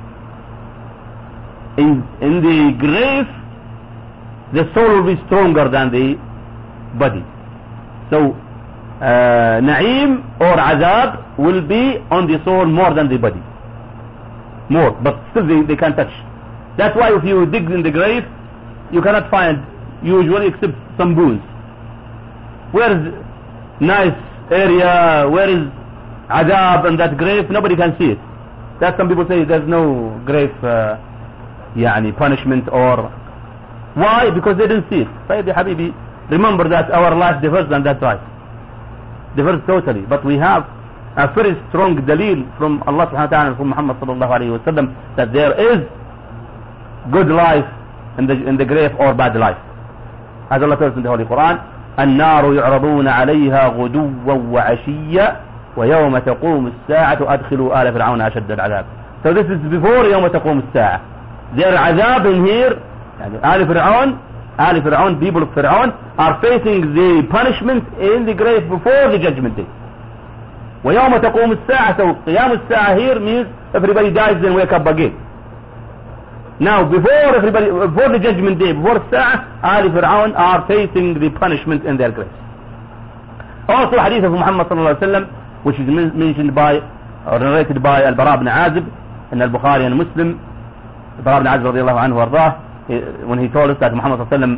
In, in the grave, the soul will be stronger than the body. So, uh, Na'im or Azab will be on the soul more than the body. More, but still they, they can't touch. That's why if you dig in the grave, you cannot find usually except some bones. Where is nice area, where is Azab in that grave? Nobody can see it. That some people say there's no grave uh, yani punishment or... Why? Because they didn't see it. Sayyidi Habibi, remember that our life differs than that life. Differs totally. But we have a very strong dalil from Allah subhanahu wa ta'ala and from Muhammad sallallahu alayhi wa sallam that there is good life in the, in the grave or bad life. As Allah tells in the Holy Quran, النار يعرضون عليها غدوا وعشيا ويوم تقوم الساعة أدخلوا آل فرعون أشد العذاب. So this is before يوم تقوم الساعة. Their azab in here, يعني آل فرعون, آل فرعون, people of Fir'aun are facing the punishment in the grave before the judgment day. ويوم تقوم الساعة. So قيام الساعة here means everybody dies then wake up again. Now before everybody, before the judgment day, before الساعة, آل فرعون are facing the punishment in their graves. Also hadith of Muhammad sallallahu alaihi wasallam, which is mentioned by or narrated by Al-Bara ibn Azib in Al-Bukhari and Muslim. Al-Bara ibn Azib radiyallahu anhu warḍah, when he told us that Muhammad sallallahu alaihi wasallam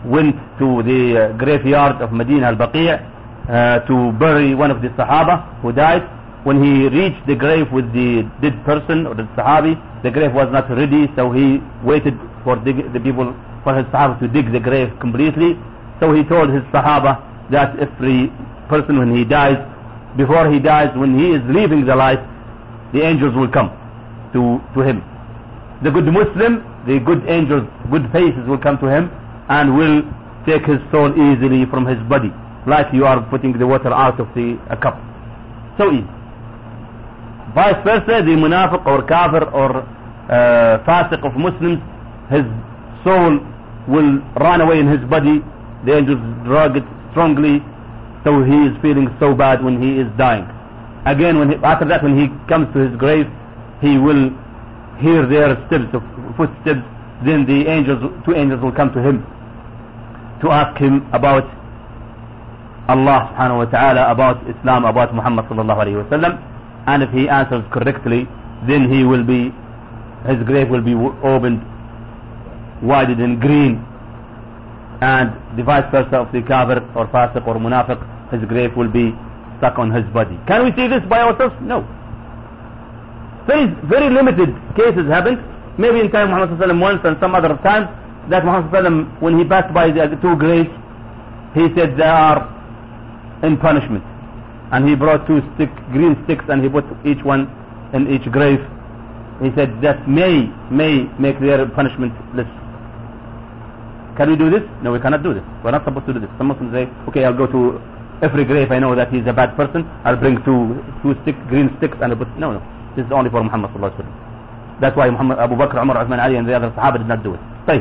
went to the uh, graveyard of Medina al-Baqi' uh, to bury one of the Sahaba who died. When he reached the grave with the dead person or the Sahabi, the grave was not ready, so he waited for the, the people, for his Sahaba to dig the grave completely. So he told his Sahaba that every person when he dies, before he dies, when he is leaving the life, the angels will come to, to him. The good Muslim, the good angels, good faces will come to him and will take his soul easily from his body, like you are putting the water out of the a cup. So easy. Vice versa, the munafiq or kafir or uh, fasiq of Muslims, his soul will run away in his body. The angels drag it strongly, so he is feeling so bad when he is dying. Again, when he, after that, when he comes to his grave, he will hear their steps of footsteps. Then the angels, two angels will come to him to ask him about Allah subhanahu wa ta'ala, about Islam, about Muhammad sallallahu alayhi wa sallam. And if he answers correctly, then he will be, his grave will be opened, widened in green, and the vice versa of the kafir or fasiq or munafiq, his grave will be stuck on his body. Can we see this by ourselves? No. Very, very limited cases happened. Maybe in time Muhammad sallallahu alaihi wasallam once, and some other times that Muhammad sallallahu alaihi wasallam, when he passed by the two graves, he said they are in punishment. And he brought two stick, green sticks, and he put each one in each grave. He said that may, may make their punishment less. Can we do this? No, we cannot do this. We're not supposed to do this. Some Muslims say, okay, I'll go to every grave I know that he's a bad person, I'll bring two, two stick, green sticks, and I'll put, no, no. This is only for Muhammad sallallahu alaihi wasallam. That's why Muhammad, Abu Bakr, Umar, Uthman, Ali, and the other Sahaba did not do it. So,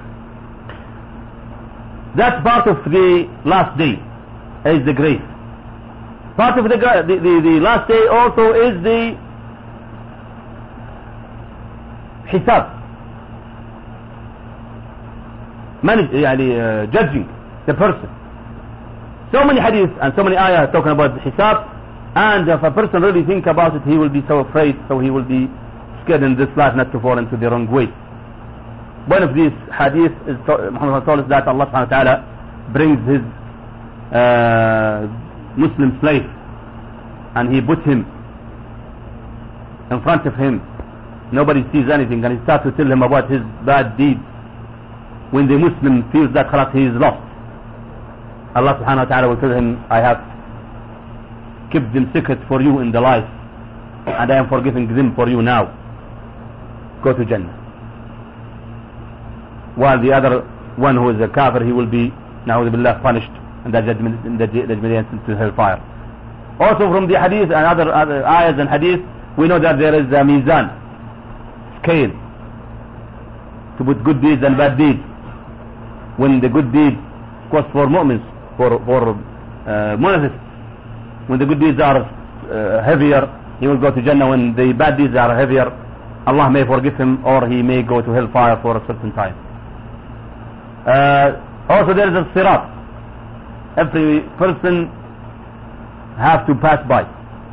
that's part of the last day, is the grave. Part of the, the, the, the last day also is the hisab, manage, uh, judging the person. So many hadiths and so many ayahs talking about the hisab, and if a person really think about it, he will be so afraid, so he will be scared in this life not to fall into the wrong way. One of these hadiths is Muhammad told us that Allah subhanahu wa ta'ala brings his uh, Muslim slave, and he put him in front of him. Nobody sees anything, and he starts to tell him about his bad deeds. When the Muslim feels that khalas, he is lost, Allah subhanahu wa ta'ala will tell him, I have kept them secret for you in the life, and I am forgiving them for you now. Go to Jannah. While the other one who is a kafir, he will be, na'udhu billah, punished in the judgment, in the judgment into hellfire. Also from the hadith and other, other ayahs and hadith, we know that there is a mizan, scale, to put good deeds and bad deeds. When the good deeds, of course for mu'mins, for, for uh, monotheists, when the good deeds are uh, heavier, he will go to Jannah. When the bad deeds are heavier, Allah may forgive him, or he may go to hellfire for a certain time. Uh, also there is a sirat. Every person have to pass by.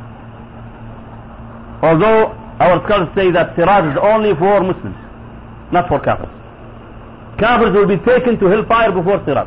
Although our scholars say that sirat is only for Muslims, not for kafirs. Kafirs will be taken to hellfire before sirat.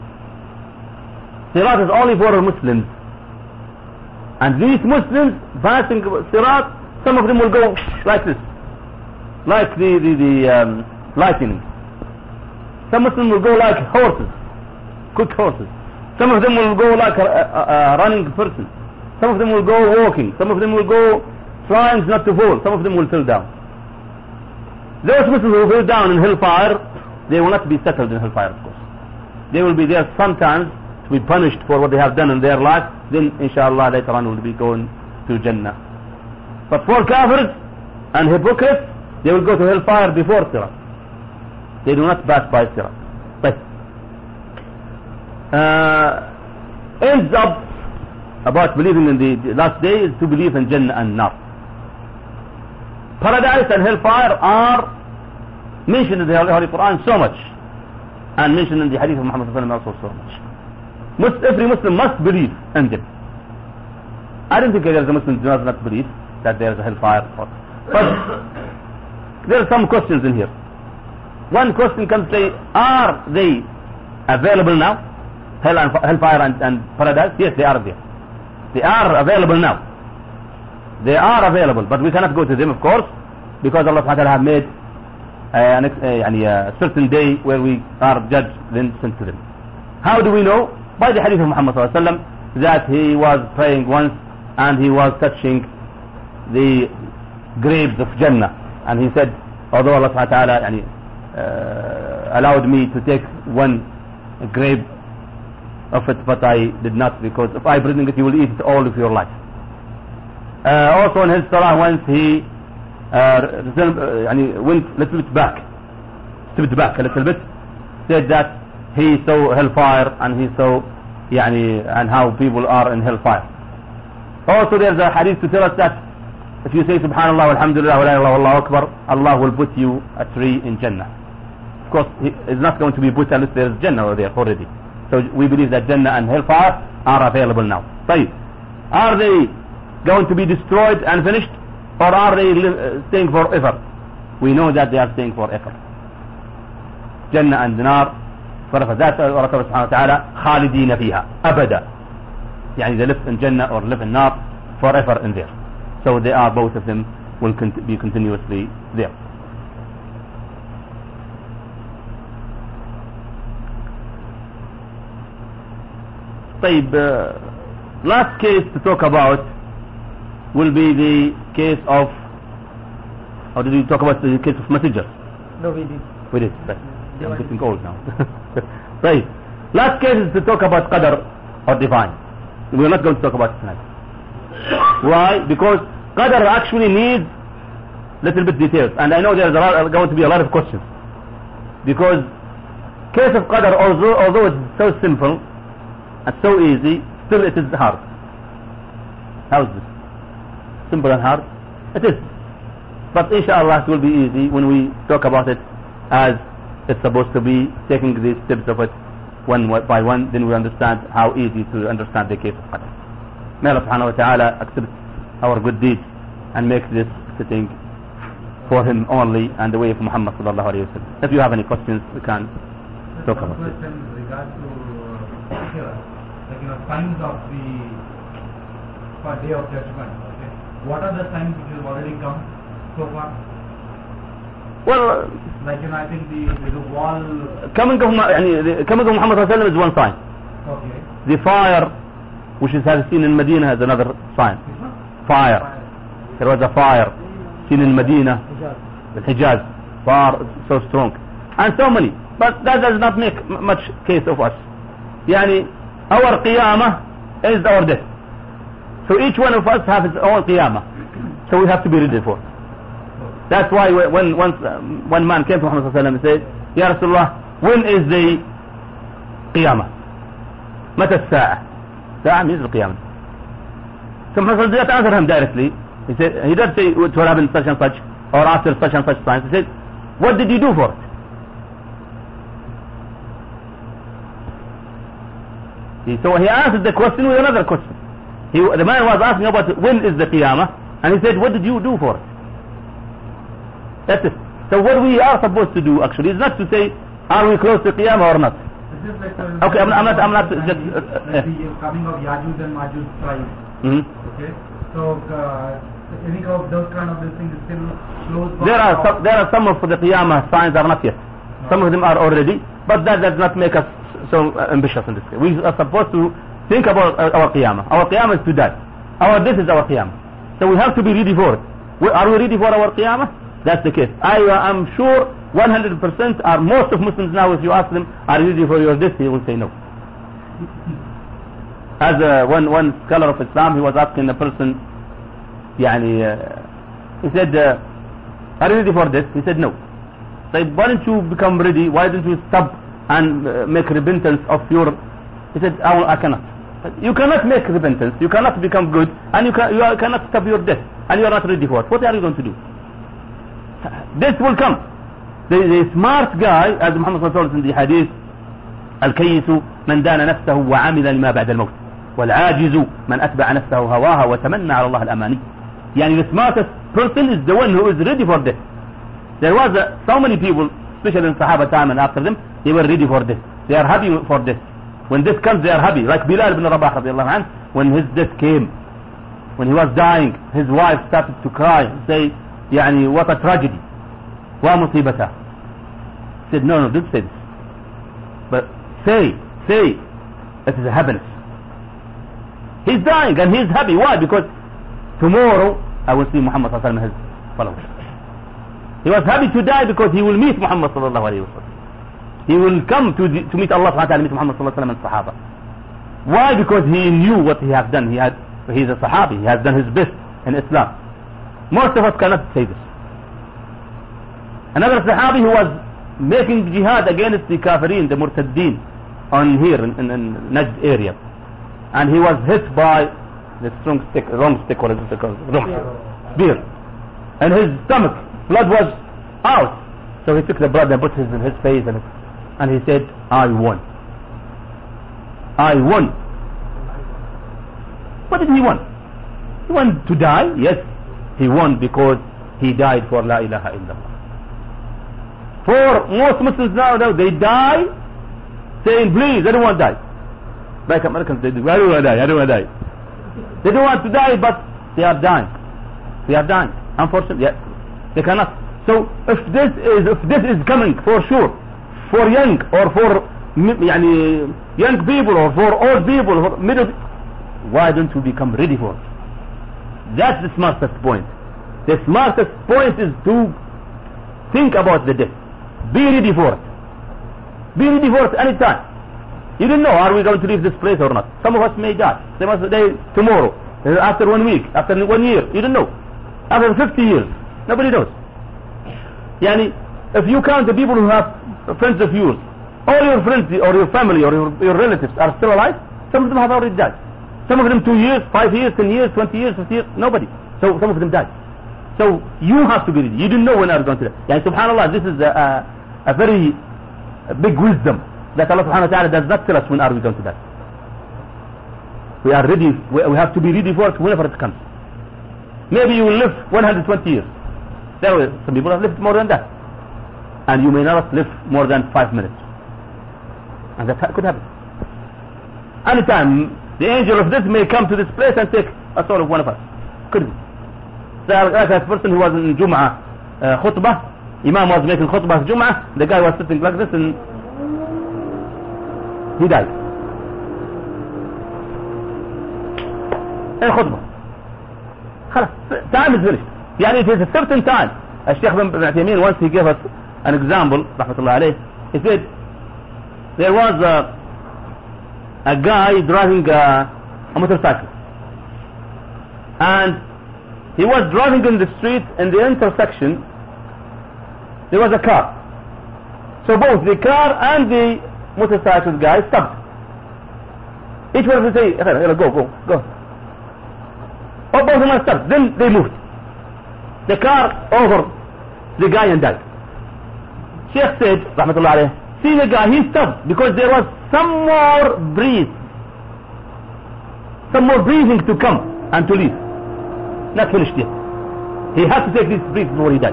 Sirat is only for Muslims. And these Muslims passing sirat, some of them will go like this, like the, the, the um, lightning. Some Muslims will go like horses, quick horses. Some of them will go like a, a, a running person. Some of them will go walking. Some of them will go trying not to fall. Some of them will fall down. Those Muslims who fall down in hellfire, they will not be settled in hellfire, of course. They will be there sometimes to be punished for what they have done in their life. Then inshallah later on will be going to Jannah. But for kafirs and hypocrites, they will go to hellfire before sirat. They do not pass by sirat. But uh, ends up about believing in the, the last day is to believe in Jannah and Nar. Paradise and hellfire are mentioned in the Holy Quran so much, and mentioned in the Hadith of Muhammad also so much. Most, every Muslim must believe in them. I don't think there is a Muslim who does not believe that there is a hellfire. But there are some questions in here. One question comes say, are they available now? Hell and hellfire and, and paradise? Yes, they are there. They are available now. They are available, but we cannot go to them, of course, because Allah subhanahu wa ta'ala have made uh, a uh, certain day where we are judged, then sent to them. How do we know? By the hadith of Muhammad sallallahu alaihi wasallam that he was praying once and he was touching the grapes of Jannah, and he said, although Allah subhanahu wa ta'ala yani, uh, allowed me to take one grape of it, but I did not, because if I bring it, you will eat it all of your life. Uh, also in his salah, once he uh, yani, went a little bit back, stepped back a little bit, said that he saw hellfire and he saw yani, and how people are in hellfire. Also there's a hadith to tell us that if you say Subhanallah, Alhamdulillah, wa la ilaha illallah, Akbar, Allah will put you a tree in Jannah. Of course, it's not going to be put unless there is Jannah there already. So we believe that Jannah and hellfire are available now. طيب, are they going to be destroyed and finished, or are they uh, staying forever? We know that they are staying forever. Jannah and Nar forever. That's what Allah subhanahu wa ta'ala خالدين فيها أبدا. يعني they live in Jannah or live in Nar forever in there. So they are, both of them will cont be continuously there. طيب, uh, last case to talk about will be the case of, or did we talk about the case of messengers? No, we did. We did, right. I'm getting old now. Right. Last case is to talk about Qadr or divine. We're not going to talk about it tonight. Why? Because Qadr actually needs little bit details, and I know there's a lot, going to be a lot of questions. Because case of Qadr, although, although it's so simple and so easy, still it is hard. How is this? Simple and hard? It is. But inshallah it will be easy when we talk about it as it's supposed to be, taking the steps of it one by one, then we understand how easy to understand the case of Qadr. May Allah subhanahu wa ta'ala accept our good deeds and make this sitting for him only and the way of Muhammad sallallahu alayhi wa sallam. If you have any questions, we can talk about it. Question in regard to uh, like you know signs of the for day of judgment. Okay, what are the signs which have already come so far? Well, like you know, I think the the wall. Coming of يعني, coming of Muhammad sallallahu alayhi wa sallam is one sign. Okay. The fire, which is has seen in Medina, is another sign. Fire. fire. There was a fire seen in Medina, the Hijaz, far so strong, and so many. But that does not make much case of us. Yani, our qiyamah is our death. So each one of us has his own qiyamah. So we have to be ready for it. That's why when once um, one man came to Muhammad sallallahu alaihi wasallam and said, Ya Rasulullah, when is the qiyamah? متى الساعة? ساعة means the qiyamah. So Muhammad did not answer him directly. He said, he didn't say it will happen such and such or after such and such times. He said, what did you do for it? He, so he answered the question with another question. He, the man was asking about when is the qiyamah, and he said, what did you do for it? That's it. So what we are supposed to do actually is not to say, are we close to qiyamah or not? Like okay, I'm, I'm not, I'm not just... Uh, uh, like the coming of Yajuj and Majuj tribes. Mm-hmm. Okay, so uh, any of those kind of things is still close. There are some, there are some of the qiyamah signs are not yet. No. Some of them are already, but that does not make us so uh, ambitious in this case. We are supposed to think about uh, our qiyamah. Our qiyamah is to die. Our death is our qiyamah. So we have to be ready for it. We, are we ready for our qiyamah? That's the case. I am sure one hundred percent are most of Muslims now, if you ask them, are you ready for your death? They will say no. As uh, one, one scholar of Islam, he was asking a person, يعني, uh, he said, uh, are you ready for death? He said no. So why don't you become ready? Why don't you stop and uh, make repentance of your... He said, I, will, I cannot. You cannot make repentance, you cannot become good, and you, can, you cannot stop your death, and you are not ready for it. What are you going to do? Death will come. The, the smart guy, as Muhammad sallallahu alaihi wasallam in the hadith, الكيس من دان نفسه وعمل لما بعد الموت والعاجز من أتبع نفسه هواها وتمنى على الله الأماني. يعني the smartest person is the one who is ready for death. There was uh, so many people, especially in Sahaba time and after them, they were ready for death. They are happy for this. When this comes, they are happy. Like Bilal ibn Rabah radiallahu anhu, when his death came, when he was dying, his wife started to cry and say, يعني what a tragedy. وَمُصِيبَتَهُ. He said, no, no, don't say this. But say, say, it is a happiness. He's dying and he's happy. Why? Because tomorrow I will see Muhammad sallallahu alaihi wasallam and his followers. He was happy to die because he will meet Muhammad sallallahu alaihi wasallam. He will come to, the, to meet Allah subhanahu wa ta'ala, meet Muhammad sallallahu alaihi wasallam and Sahaba. Why? Because he knew what he has done. He had, he's a Sahabi. He has done his best in Islam. Most of us cannot say this. Another Sahabi who was making jihad against the Kafirin, the Murtaddeen, on here in, in, in Najd area. And he was hit by the strong stick, wrong stick, what is it called? Wrong spear. And his stomach, blood was out. So he took the blood and put it in his face and, and he said, I won. I won. What did he won? He won to die? Yes. He won because he died for La ilaha illallah. For most Muslims now, they die saying, please, I don't want to die. Like Americans, they do, I don't want to die, I don't want to die. They don't want to die, but they are dying. They are dying. Unfortunately, yes. They cannot. So if this is, if this is coming for sure, for young or for يعني, young people or for old people, for middle, why don't you become ready for it? That's the smartest point. The smartest point is to think about the death. Be ready for it. Be ready for it any time. You don't know, are we going to leave this place or not? Some of us may die. Some of us die tomorrow, after one week, after one year. You don't know. After fifty years. Nobody knows. Yani, if you count the people who have friends of yours, all your friends or your family or your, your relatives are still alive, some of them have already died. Some of them two years, five years, ten years, twenty years, fifty years, nobody. So some of them died. So you have to be ready. You didn't know when I was going to die. Yani, subhanallah, this is a, a, a very a big wisdom that Allah subhanahu wa ta'ala does not tell us when are we going to die. We are ready, we, we have to be ready for it whenever it comes. Maybe you will live one hundred twenty years. There were some people have lived more than that. And you may not live more than five minutes. And that could happen. Anytime the angel of death may come to this place and take a soul of one of us. Could be. So like a person who was in Jum'ah uh, khutbah, Imam was making khutbah of Jum'ah, the guy was sitting like this and he died. In khutbah. خلاص, time is finished. يعني it is a certain time. Shaykh ibn Uthaymeen, once he gave us an example, rahmatullah alayh, he said there was a, a guy driving a, a motorcycle, and he was driving in the street. In the intersection there was a car, so both the car and the motorcycle guy stopped. Each one of them say, go, go, go. Oh, both of them stopped. Then they moved the car over the guy and died. Sheikh said, rahmatullah alayh, see the guy, he stopped because there was some more breath, some more breathing to come and to leave. Not finished yet. He had to take this breath before he died.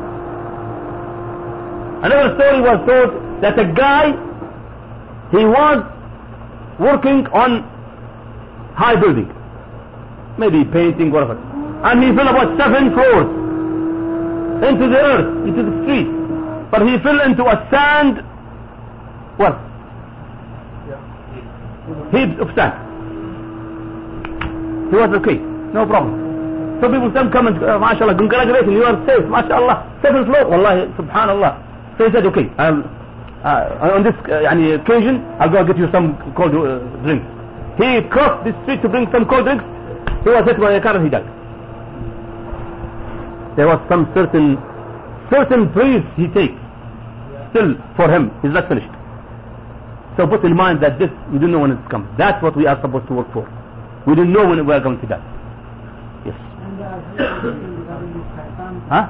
Another story was told that a guy, he was working on high building, maybe painting, whatever, and he fell about seven floors into the earth, into the street, but he fell into a sand, what? Heaps of sand. He was okay, no problem. So people some come and uh, mashallah, congratulations, you are safe, mashallah, seventh floor, wallahi, subhanallah. So he said, okay, I'll, uh, on this uh, occasion, I'll go get you some cold uh, drinks. He crossed the street to bring some cold drinks. He was hit by a car and he died. There was some certain certain breath he takes still for him. He's not finished. So put in mind that this, we don't know when it comes. That's what we are supposed to work for. We don't know when we are going to die. Yes. Huh?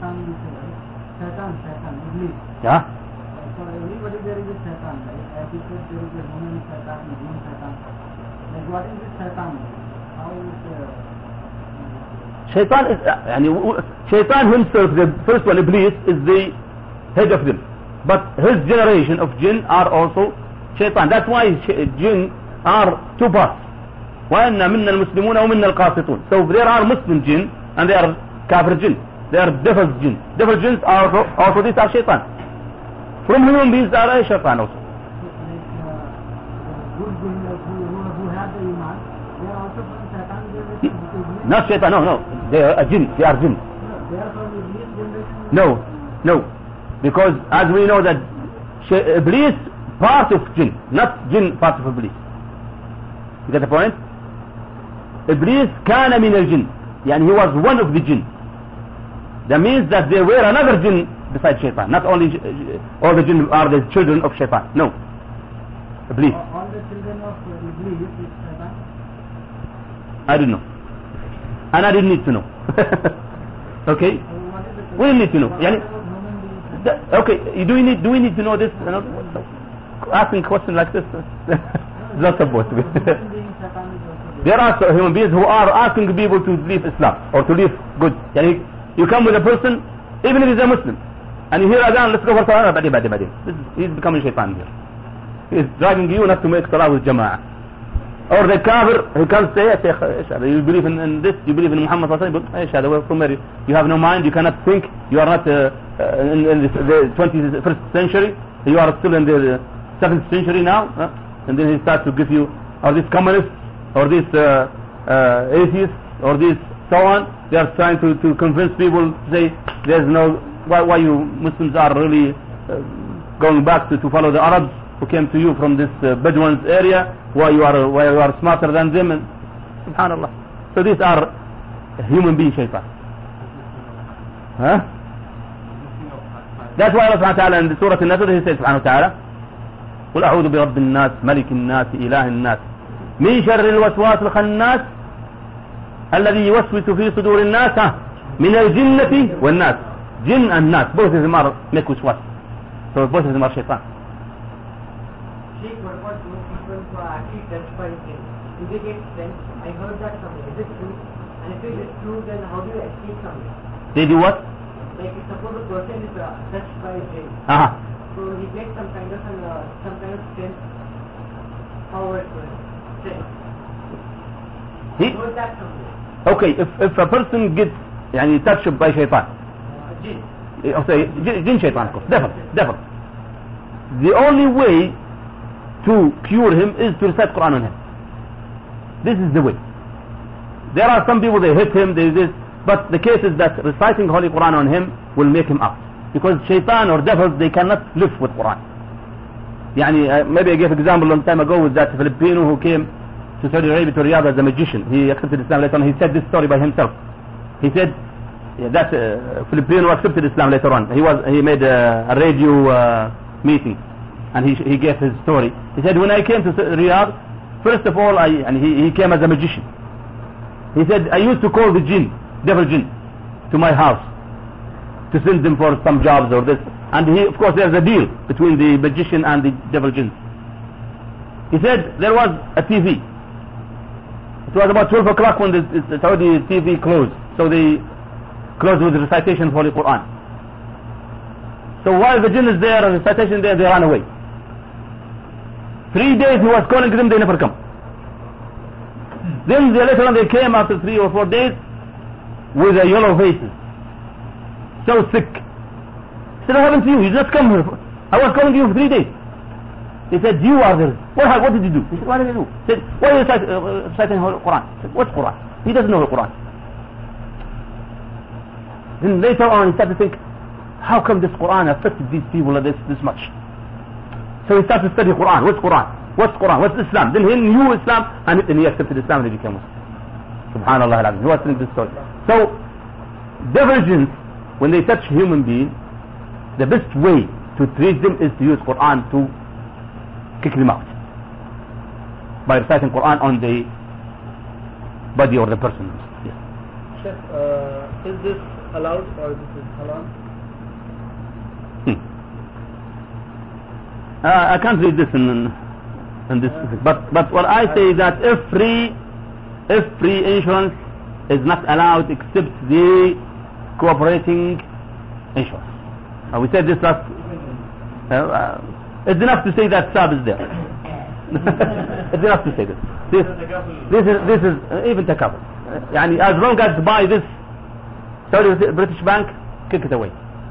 Yeah. For everybody there is a shaitan. Like as you said, there is a human shaitan, human shaitan. Like what is this shaitan? How is uh, Shaitan is, uh, Shaitan himself, the first one, Iblis, is the head of them. But his generation of jinn are also shaitan. That's why jinn are two parts. وَأَنَّ مِنَّ الْمُسْلِمُونَ وَمِنَّ الْقَاسِطُونَ. So there are Muslim jinn and there are kafir jinn. They are devil's jinn. Devil jinns are also, these are shaitan. From human beings are a shaitan also. Not shaitan, no, no. They are a jinn. They are jinn. No, no. Because as we know that Iblis part of jinn, not jinn part of Iblis. You get the point? Iblis kana min al-jinn. Yani he was one of the jinn. That means that there were another jinn besides shaitan. Not only all the jinn are the children of shaitan. No. Iblis. All the children of Iblis is shaitan? I don't know. And I didn't need to know. Okay? We didn't need to know. Yani, the, okay, do we need do we need to know this? You know, asking a question like this is not supposed to be. There are human beings who are asking people to leave Islam or to leave good. Yani, you come with a person, even if he's a Muslim, and you hear Adhan, let's go for Salah, badi badi badi. This is, he's becoming shaitan here. He's driving you not to make Salah with Jama'ah. Or the kafir, he can't say, you believe in, in this, you believe in Muhammad sallallahu alaihi wasallam, from where you have no mind, you cannot think, you are not uh, uh, in, in the twenty-first century, you are still in the seventh century now, uh, and then he starts to give you, or these communists, or these uh, uh, atheists, or these so on, they are trying to, to convince people to say, there's no, why, why you Muslims are really uh, going back to, to follow the Arabs who came to you from this uh, Bedouins area, why you are why you are smarter than them, and subhanallah. So these are human being shaitan. Huh? That's why Allah subhanahu wa ta'ala in Surah An-Nasr he says subhanahu wa ta'ala, قل أعوذ برب الناس ملك الناس إله الناس من شر الوسواس الخناس الذي يوسوس في صدور الناس من الجنة والناس. Jinn and nas, both of them are make waswas. So both of them are shaitan. Sheikh, what about those people who are actually touched by sin? Do they get cleansed? I heard that somewhere. Is it true? And if it is true, then how do you escape from it? They do what? Like, suppose a person is uh, touched by a jinn. Uh-huh. So he gets some kind of uh, some kind of strength. How it will strength. He, I heard that somewhere. okay, if if a person gets يعني touched by shaitan, Uh, jinn. I'll say jinn shaitan, of course, devil, devil. The only way to cure him is to recite Quran on him. This is the way. There are some people they hit him, they this, but the case is that reciting Holy Quran on him will make him up, because shaitan or devils they cannot live with Quran. Yani, uh, maybe I gave an example a long time ago with that Filipino who came to Saudi Arabia to Riyadh as a magician. He accepted Islam later on. He said this story by himself. He said yeah, that uh, Filipino accepted Islam later on. He was he made a, a radio uh, meeting, and he he gave his story. He said, when I came to Riyadh, first of all, I and he, he came as a magician. He said, I used to call the jinn, devil jinn, to my house to send them for some jobs or this. And he, of course, there's a deal between the magician and the devil jinn. He said there was a T V. It was about twelve o'clock when the, the Saudi T V closed. So they closed with the recitation of Holy Quran. So while the jinn is there and the recitation there, they ran away. Three days he was calling them, they never come. Then they, later on they came after three or four days with a yellow faces. So sick. He said, what happened to you? You just come here. I was calling you for three days. He said, you are there. What, what did you do? He said, what did I do? He said, why are you reciting, uh, reciting Quran? He said, what's Quran? He doesn't know the Quran. Then later on he started to think, how come this Quran affected these people this, this much? So he started to study Quran. What's Quran? What's Quran? What's Islam? Then he knew Islam and then he accepted Islam and he became Muslim. Subhanallah al-Azim. He was telling this story. So, devil jinns, when they touch human beings, the best way to treat them is to use Quran to kick them out. By reciting Quran on the body or the person. Yes. Chef, uh, is this allowed or this is halal? Hmm. Uh, I can't read this in, in this, but but what I say is that if free, if free insurance is not allowed except the cooperating insurance. Uh, we said this last. Uh, uh, It's enough to say that Sab is there. It's enough to say this. This, this is, this is uh, even takabul. Uh, يعني as long as buy this Saudi British Bank, kick it away.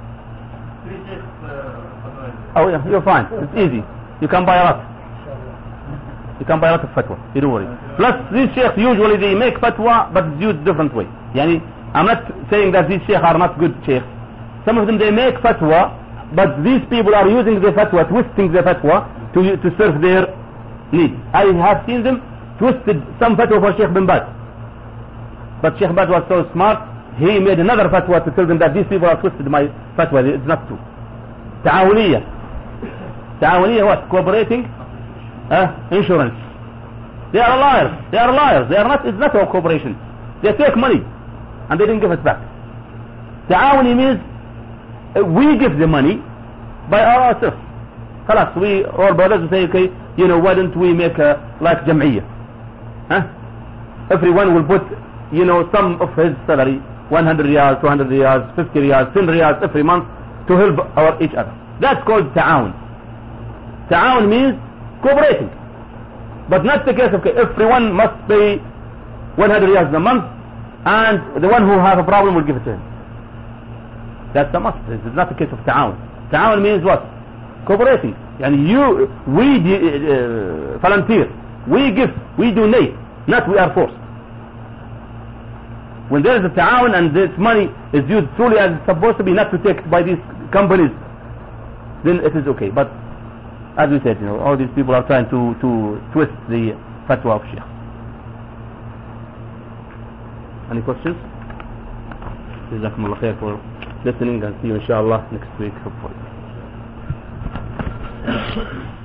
Oh yeah, you're fine. It's easy. You can buy a lot. You can buy a lot of fatwa. You don't worry. Plus, these sheikhs usually they make fatwa, but it's used different way. Yani, I'm not saying that these sheikhs are not good sheikhs. Some of them they make fatwa, but these people are using the fatwa, twisting the fatwa to to serve their needs. I have seen them twisted some fatwa for Sheikh bin Baz, but Sheikh Baz was so smart. He made another fatwa to tell them that these people are twisted my fatwa. It's not true. Ta'awuniyah. Ta'awuniyah what? Cooperating uh, insurance. They are liars. They are liars. They are not. It's not a cooperation. They take money and they didn't give it back. Ta'awuni means uh, we give the money by ourselves. Khalas, we all brothers say, okay, you know, why don't we make a like jam'iyah? Huh? Everyone will put, you know, some of his salary, one hundred riyals, two hundred riyals, fifty riyals, ten riyals every month to help our each other. That's called ta'awun. Ta'awun means cooperating. But not the case of okay, everyone must pay one hundred riyals a month and the one who has a problem will give it to him. That's a must. This is not the case of ta'awun. Ta'awun means what? Cooperating. And you, we uh, volunteer. We give, we donate, not we are forced. When there is a ta'awun and this money is used truly as it's supposed to be, not to take it by these companies, then it is okay. But as we said, you know, all these people are trying to, to twist the fatwa of Shaykh. Any questions? Jazakumullah khair for listening, and see you inshallah next week hopefully.